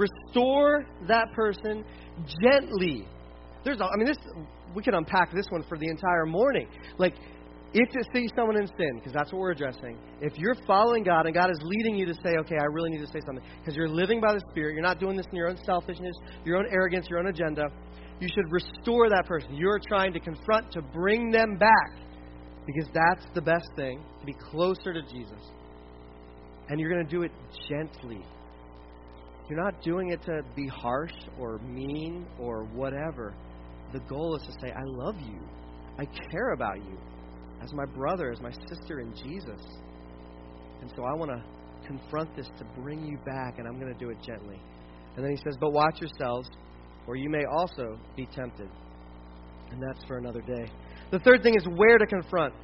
gently. We can unpack this one for the entire morning. Like, if you see someone in sin, because that's what we're addressing, if you're following God and God is leading you to say, okay, I really need to say something, because you're living by the Spirit, you're not doing this in your own selfishness, your own arrogance, your own agenda, you should restore that person. You're trying to confront, to bring them back, because that's the best thing, to be closer to Jesus. And you're going to do it gently. You're not doing it to be harsh or mean or whatever. The goal is to say, I love you. I care about you as my brother, as my sister in Jesus. And so I want to confront this to bring you back, and I'm going to do it gently. And then he says, but watch yourselves, or you may also be tempted. And that's for another day. The third thing is where to confront.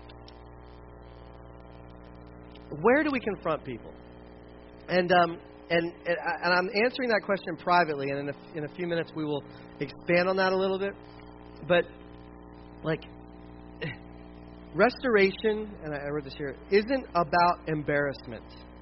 Where do we confront people? And I'm answering that question privately, and in a few minutes we will expand on that a little bit. But, restoration, and I wrote this here, isn't about embarrassment.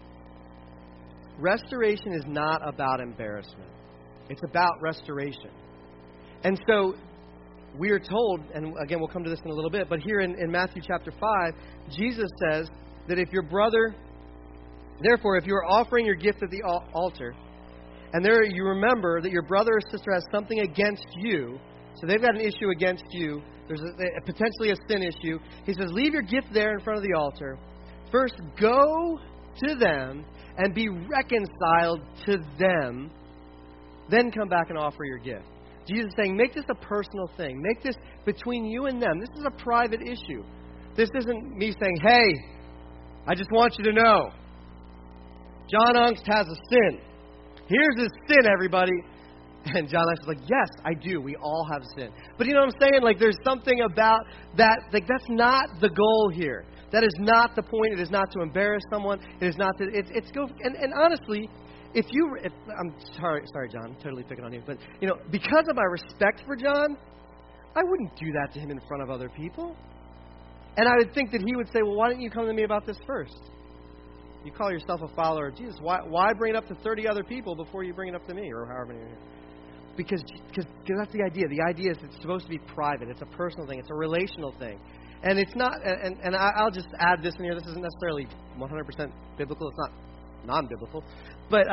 Restoration is not about embarrassment. It's about restoration. And so we are told, and again we'll come to this in a little bit, but here in Matthew chapter 5, Jesus says that if your brother, therefore, if you are offering your gift at the altar, and there you remember that your brother or sister has something against you, so they've got an issue against you, there's potentially a sin issue, he says, leave your gift there in front of the altar. First, go to them and be reconciled to them, then come back and offer your gift. Jesus is saying, make this a personal thing. Make this between you and them. This is a private issue. This isn't me saying, hey, I just want you to know, John Ungst has a sin. Here's his sin, everybody. And John Ungst is like, yes, I do. We all have sin. But you know what I'm saying? Like, there's something about that. Like, that's not the goal here. That is not the point. It is not to embarrass someone. It is not to. It's go. And honestly, I'm sorry, John. I'm totally picking on you. But because of my respect for John, I wouldn't do that to him in front of other people. And I would think that he would say, well, why didn't you come to me about this first? You call yourself a follower of Jesus. Why bring it up to 30 other people before you bring it up to me, or however many are here? Because that's the idea. The idea is it's supposed to be private. It's a personal thing. It's a relational thing. And it's not, and I'll just add this in here. This isn't necessarily 100% biblical. It's not non-biblical. But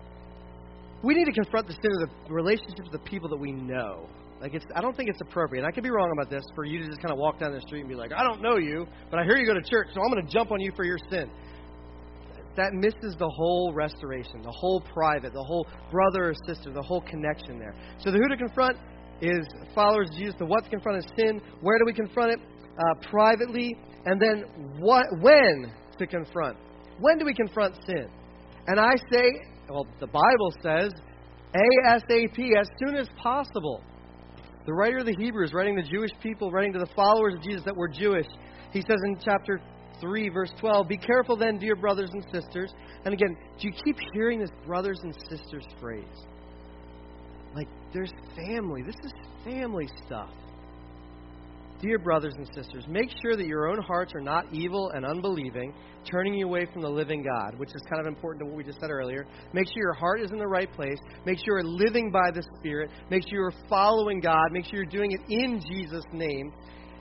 we need to confront the sin of the relationships of the people that we know. I don't think it's appropriate. And I could be wrong about this, for you to just kind of walk down the street and be like, I don't know you, but I hear you go to church, so I'm going to jump on you for your sin. That misses the whole restoration, the whole private, the whole brother or sister, the whole connection there. So the who to confront is followers of Jesus. The what to confront is sin. Where do we confront it? Privately. And then when to confront. When do we confront sin? And I say, well, the Bible says ASAP, as soon as possible. The writer of the Hebrews, writing to the Jewish people, writing to the followers of Jesus that were Jewish, he says in chapter 3, verse 12, be careful then, dear brothers and sisters. And again, do you keep hearing this brothers and sisters phrase? Like, there's family. This is family stuff. Dear brothers and sisters, make sure that your own hearts are not evil and unbelieving, turning you away from the living God, which is kind of important to what we just said earlier. Make sure your heart is in the right place. Make sure you're living by the Spirit. Make sure you're following God. Make sure you're doing it in Jesus' name.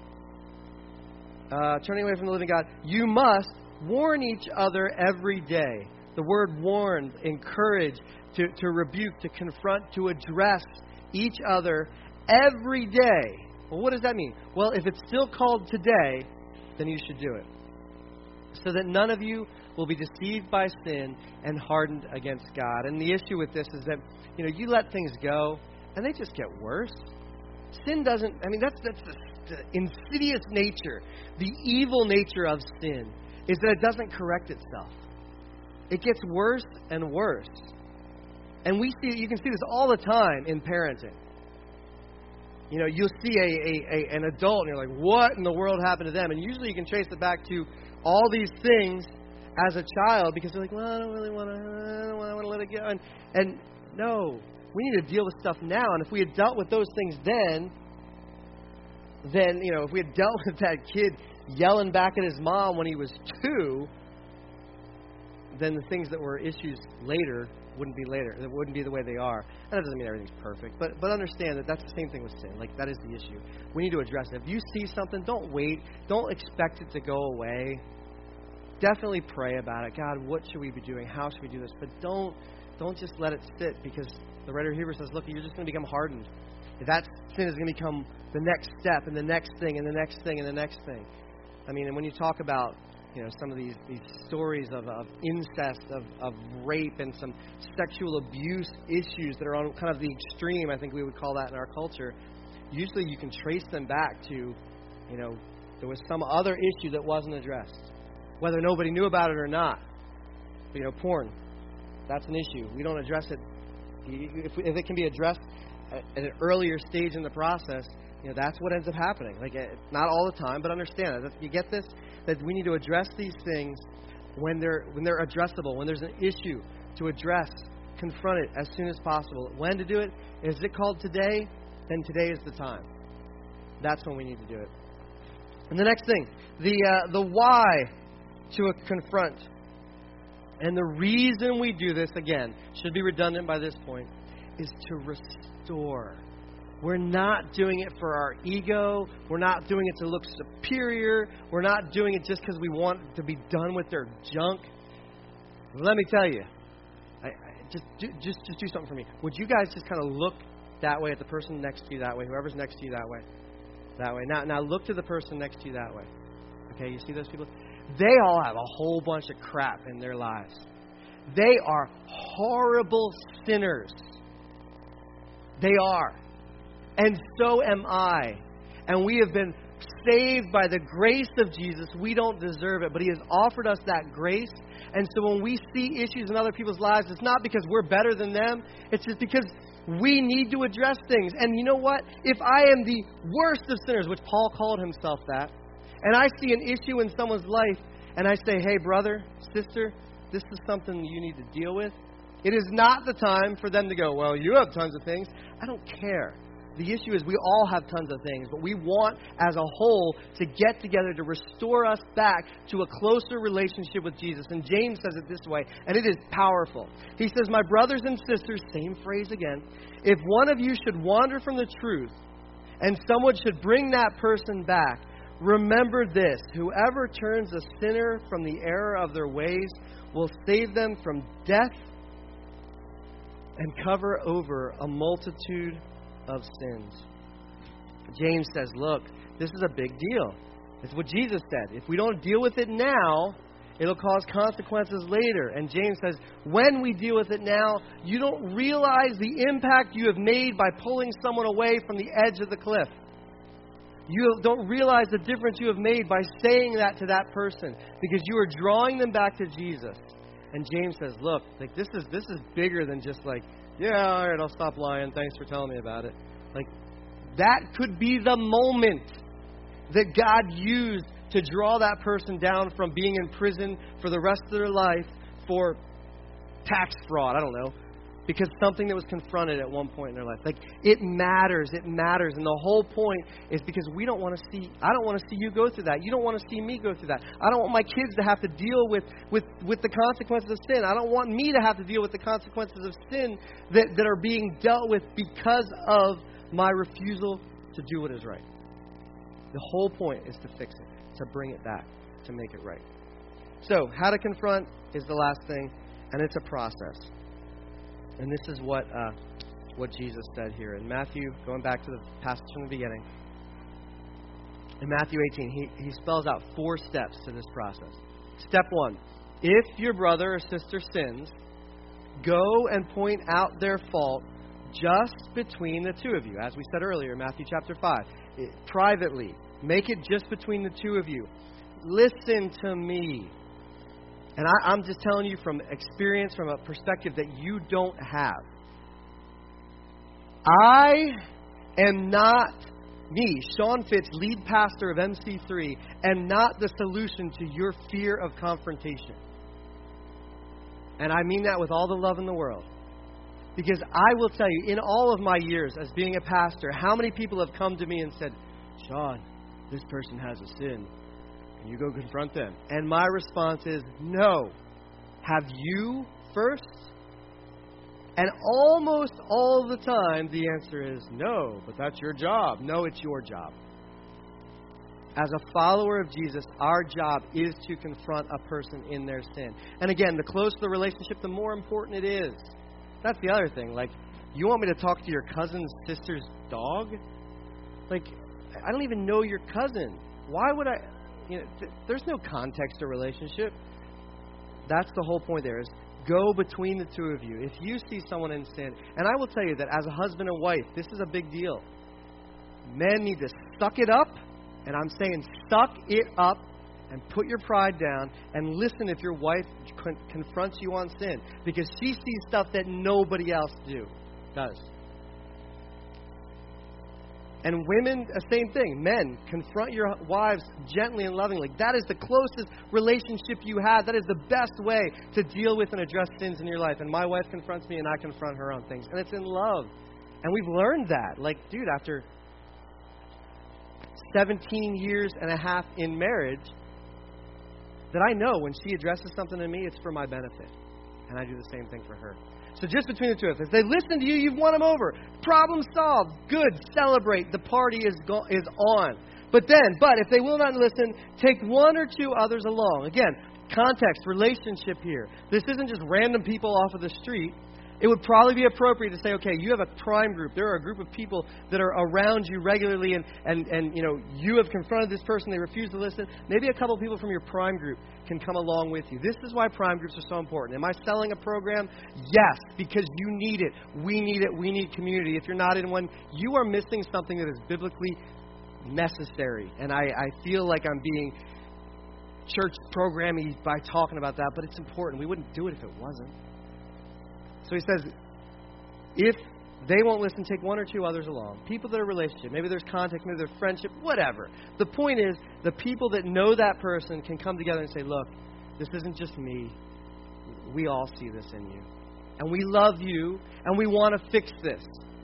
Turning away from the living God. You must warn each other every day. The word warn, encourage, to rebuke, to confront, to address each other every day. Well, what does that mean? Well, if it's still called today, then you should do it. So that none of you will be deceived by sin and hardened against God. And the issue with this is that, you let things go and they just get worse. Sin doesn't, that's the insidious nature, the evil nature of sin is that it doesn't correct itself. It gets worse and worse. And you can see this all the time in parenting. You'll see an adult and you're like, what in the world happened to them? And usually you can trace it back to all these things as a child because they're like, well, I don't want to let it go. And no, we need to deal with stuff now. And if we had dealt with those things then, if we had dealt with that kid yelling back at his mom when he was 2, then the things that were issues later wouldn't be later. It wouldn't be the way they are. And that doesn't mean everything's perfect. But understand that that's the same thing with sin. Like, that is the issue. We need to address it. If you see something, don't wait. Don't expect it to go away. Definitely pray about it. God, what should we be doing? How should we do this? But don't just let it sit, because the writer of Hebrews says, look, you're just going to become hardened. That sin is going to become the next step and the next thing and the next thing and the next thing. And when you talk about some of these stories of incest, of rape, and some sexual abuse issues that are on kind of the extreme, I think we would call that in our culture, usually you can trace them back to, there was some other issue that wasn't addressed, whether nobody knew about it or not. Porn, that's an issue. We don't address it. If it can be addressed at an earlier stage in the process, that's what ends up happening. Like, not all the time, but understand that. You get this? That we need to address these things when they're addressable, when there's an issue to address, confront it as soon as possible. When to do it? Is it called today? Then today is the time. That's when we need to do it. And the next thing, the why to confront. And the reason we do this, again, should be redundant by this point, is to restore. We're not doing it for our ego. We're not doing it to look superior. We're not doing it just because we want to be done with their junk. Let me tell you, just do something for me. Would you guys just kind of look that way at the person next to you that way, whoever's next to you that way? That way. Now look to the person next to you that way. Okay, you see those people? They all have a whole bunch of crap in their lives. They are horrible sinners. They are. And so am I. And we have been saved by the grace of Jesus. We don't deserve it, but He has offered us that grace. And so when we see issues in other people's lives, it's not because we're better than them. It's just because we need to address things. And you know what? If I am the worst of sinners, which Paul called himself that, and I see an issue in someone's life, and I say, hey, brother, sister, this is something you need to deal with, it is not the time for them to go, well, you have tons of things. I don't care. The issue is we all have tons of things, but we want, as a whole, to get together to restore us back to a closer relationship with Jesus. And James says it this way, and it is powerful. He says, my brothers and sisters, same phrase again, if one of you should wander from the truth, and someone should bring that person back, remember this, whoever turns a sinner from the error of their ways will save them from death and cover over a multitude of sins. James says, look, this is a big deal. It's what Jesus said. If we don't deal with it now, it'll cause consequences later. And James says, when we deal with it now, you don't realize the impact you have made by pulling someone away from the edge of the cliff. You don't realize the difference you have made by saying that to that person, because you are drawing them back to Jesus. And James says, look, like this is bigger than just like, yeah, all right, I'll stop lying. Thanks for telling me about it. Like, that could be the moment that God used to draw that person down from being in prison for the rest of their life for tax fraud. I don't know. because something that was confronted at one point in their life. Like, it matters. It matters. And the whole point is because I don't want to see you go through that. You don't want to see me go through that. I don't want my kids to have to deal with the consequences of sin. I don't want me to have to deal with the consequences of sin that are being dealt with because of my refusal to do what is right. The whole point is to fix it, to bring it back, to make it right. So, how to confront is the last thing, and it's a process. And this is what Jesus said here. In Matthew, going back to the passage from the beginning, in Matthew 18, he spells out 4 steps to this process. Step 1, if your brother or sister sins, go and point out their fault just between the two of you. As we said earlier, Matthew chapter 5. Privately. Make it just between the two of you. Listen to me. And I'm just telling you from experience, from a perspective that you don't have. I am not, me, Sean Fitz, lead pastor of MC3, am not the solution to your fear of confrontation. And I mean that with all the love in the world. Because I will tell you, in all of my years as being a pastor, how many people have come to me and said, Sean, this person has a sin. Can you go confront them? And my response is, no. Have you first? And almost all the time, the answer is, no, but that's your job. No, it's your job. As a follower of Jesus, our job is to confront a person in their sin. And again, the closer the relationship, the more important it is. That's the other thing. Like, you want me to talk to your cousin's sister's dog? Like, I don't even know your cousin. Why would I? There's no context to relationship. That's the whole point there, is go between the two of you. If you see someone in sin, and I will tell you that as a husband and wife, this is a big deal. Men need to suck it up, and I'm saying suck it up and put your pride down and listen if your wife confronts you on sin, because she sees stuff that nobody else does. And women, same thing. Men, confront your wives gently and lovingly. That is the closest relationship you have. That is the best way to deal with and address sins in your life. And my wife confronts me and I confront her on things. And it's in love. And we've learned that. Like, dude, after 17 years and a half in marriage, that I know when she addresses something to me, it's for my benefit. And I do the same thing for her. So just between the two of us, if they listen to you, you've won them over. Problem solved. Good. Celebrate. The party is on. But if they will not listen, take 1 or 2 others along. Again, context, relationship here. This isn't just random people off of the street. It would probably be appropriate to say, okay, you have a prime group. There are a group of people that are around you regularly, and you have confronted this person. They refuse to listen. Maybe a couple of people from your prime group can come along with you. This is why prime groups are so important. Am I selling a program? Yes, because you need it. We need it. We need community. If you're not in one, you are missing something that is biblically necessary. And I feel like I'm being church programmy by talking about that, but it's important. We wouldn't do it if it wasn't. So he says, if they won't listen, take 1 or 2 others along. People that are relationship. Maybe there's contact, maybe there's friendship, whatever. The point is, the people that know that person can come together and say, look, this isn't just me. We all see this in you. And we love you, and we want to fix this.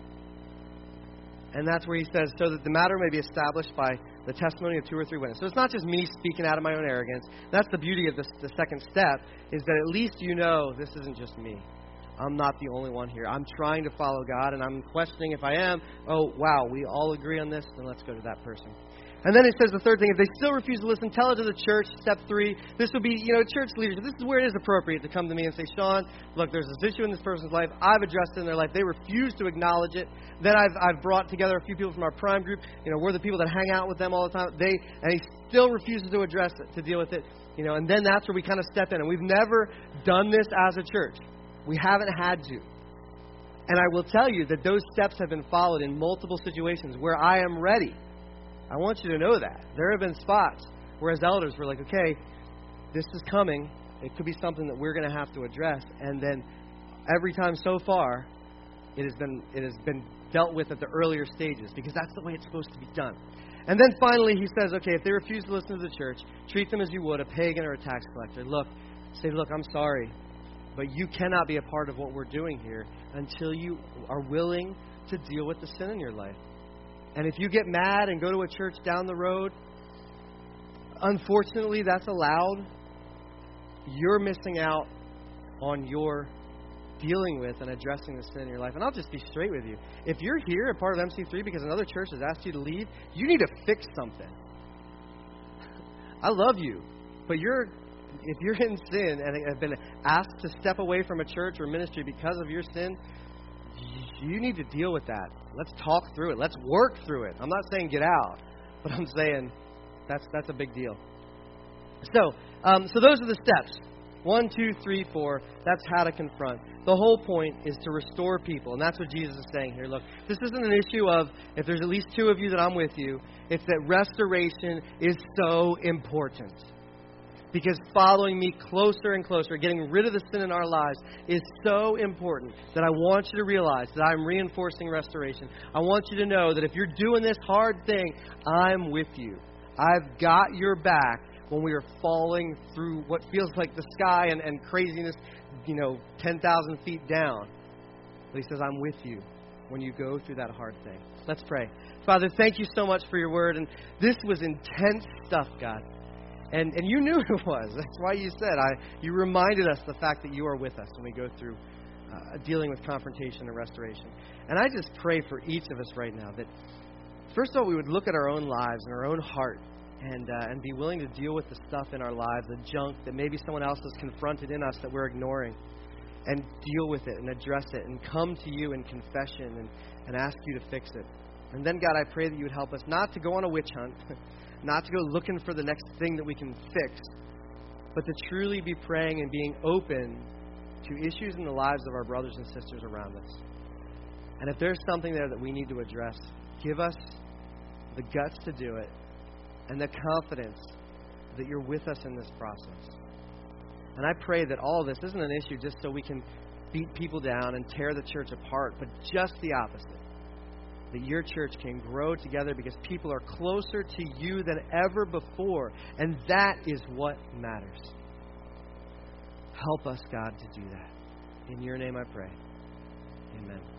And that's where he says, so that the matter may be established by the testimony of 2 or 3 witnesses. So it's not just me speaking out of my own arrogance. That's the beauty of the second step, is that at least you know this isn't just me. I'm not the only one here. I'm trying to follow God, and I'm questioning if I am. Oh, wow, we all agree on this, then let's go to that person. And then it says the third thing, if they still refuse to listen, tell it to the church. Step 3, this would be, church leaders. This is where it is appropriate to come to me and say, Sean, look, there's this issue in this person's life. I've addressed it in their life. They refuse to acknowledge it. Then I've brought together a few people from our prime group. We're the people that hang out with them all the time. And he still refuses to address it, to deal with it. And then that's where we kind of step in. And we've never done this as a church. We haven't had to. And I will tell you that those steps have been followed in multiple situations where I am ready. I want you to know that. There have been spots where as elders we're like, okay, this is coming. It could be something that we're going to have to address. And then every time so far, it has been dealt with at the earlier stages, because that's the way it's supposed to be done. And then finally he says, okay, if they refuse to listen to the church, treat them as you would a pagan or a tax collector. Look, I'm sorry, but you cannot be a part of what we're doing here until you are willing to deal with the sin in your life. And if you get mad and go to a church down the road, unfortunately, that's allowed. You're missing out on your dealing with and addressing the sin in your life. And I'll just be straight with you. If you're here, a part of MC3, because another church has asked you to leave, you need to fix something. I love you, but if you're in sin and have been asked to step away from a church or ministry because of your sin, you need to deal with that. Let's talk through it. Let's work through it. I'm not saying get out, but I'm saying that's a big deal. So those are the steps. 1, 2, 3, 4. That's how to confront. The whole point is to restore people, and that's what Jesus is saying here. Look, this isn't an issue of if there's at least 2 of you that I'm with you. It's that restoration is so important. Because following me closer and closer, getting rid of the sin in our lives is so important that I want you to realize that I'm reinforcing restoration. I want you to know that if you're doing this hard thing, I'm with you. I've got your back when we are falling through what feels like the sky and craziness, 10,000 feet down. But he says, I'm with you when you go through that hard thing. Let's pray. Father, thank you so much for your word. And this was intense stuff, God. And you knew it was. That's why you said, you reminded us the fact that you are with us when we go through dealing with confrontation and restoration. And I just pray for each of us right now that, first of all, we would look at our own lives and our own heart and be willing to deal with the stuff in our lives, the junk that maybe someone else has confronted in us that we're ignoring, and deal with it and address it and come to you in confession and ask you to fix it. And then, God, I pray that you would help us not to go on a witch hunt, not to go looking for the next thing that we can fix, but to truly be praying and being open to issues in the lives of our brothers and sisters around us. And if there's something there that we need to address, give us the guts to do it and the confidence that you're with us in this process. And I pray that all of this isn't an issue just so we can beat people down and tear the church apart, but just the opposite. That your church can grow together because people are closer to you than ever before. And that is what matters. Help us, God, to do that. In your name I pray. Amen.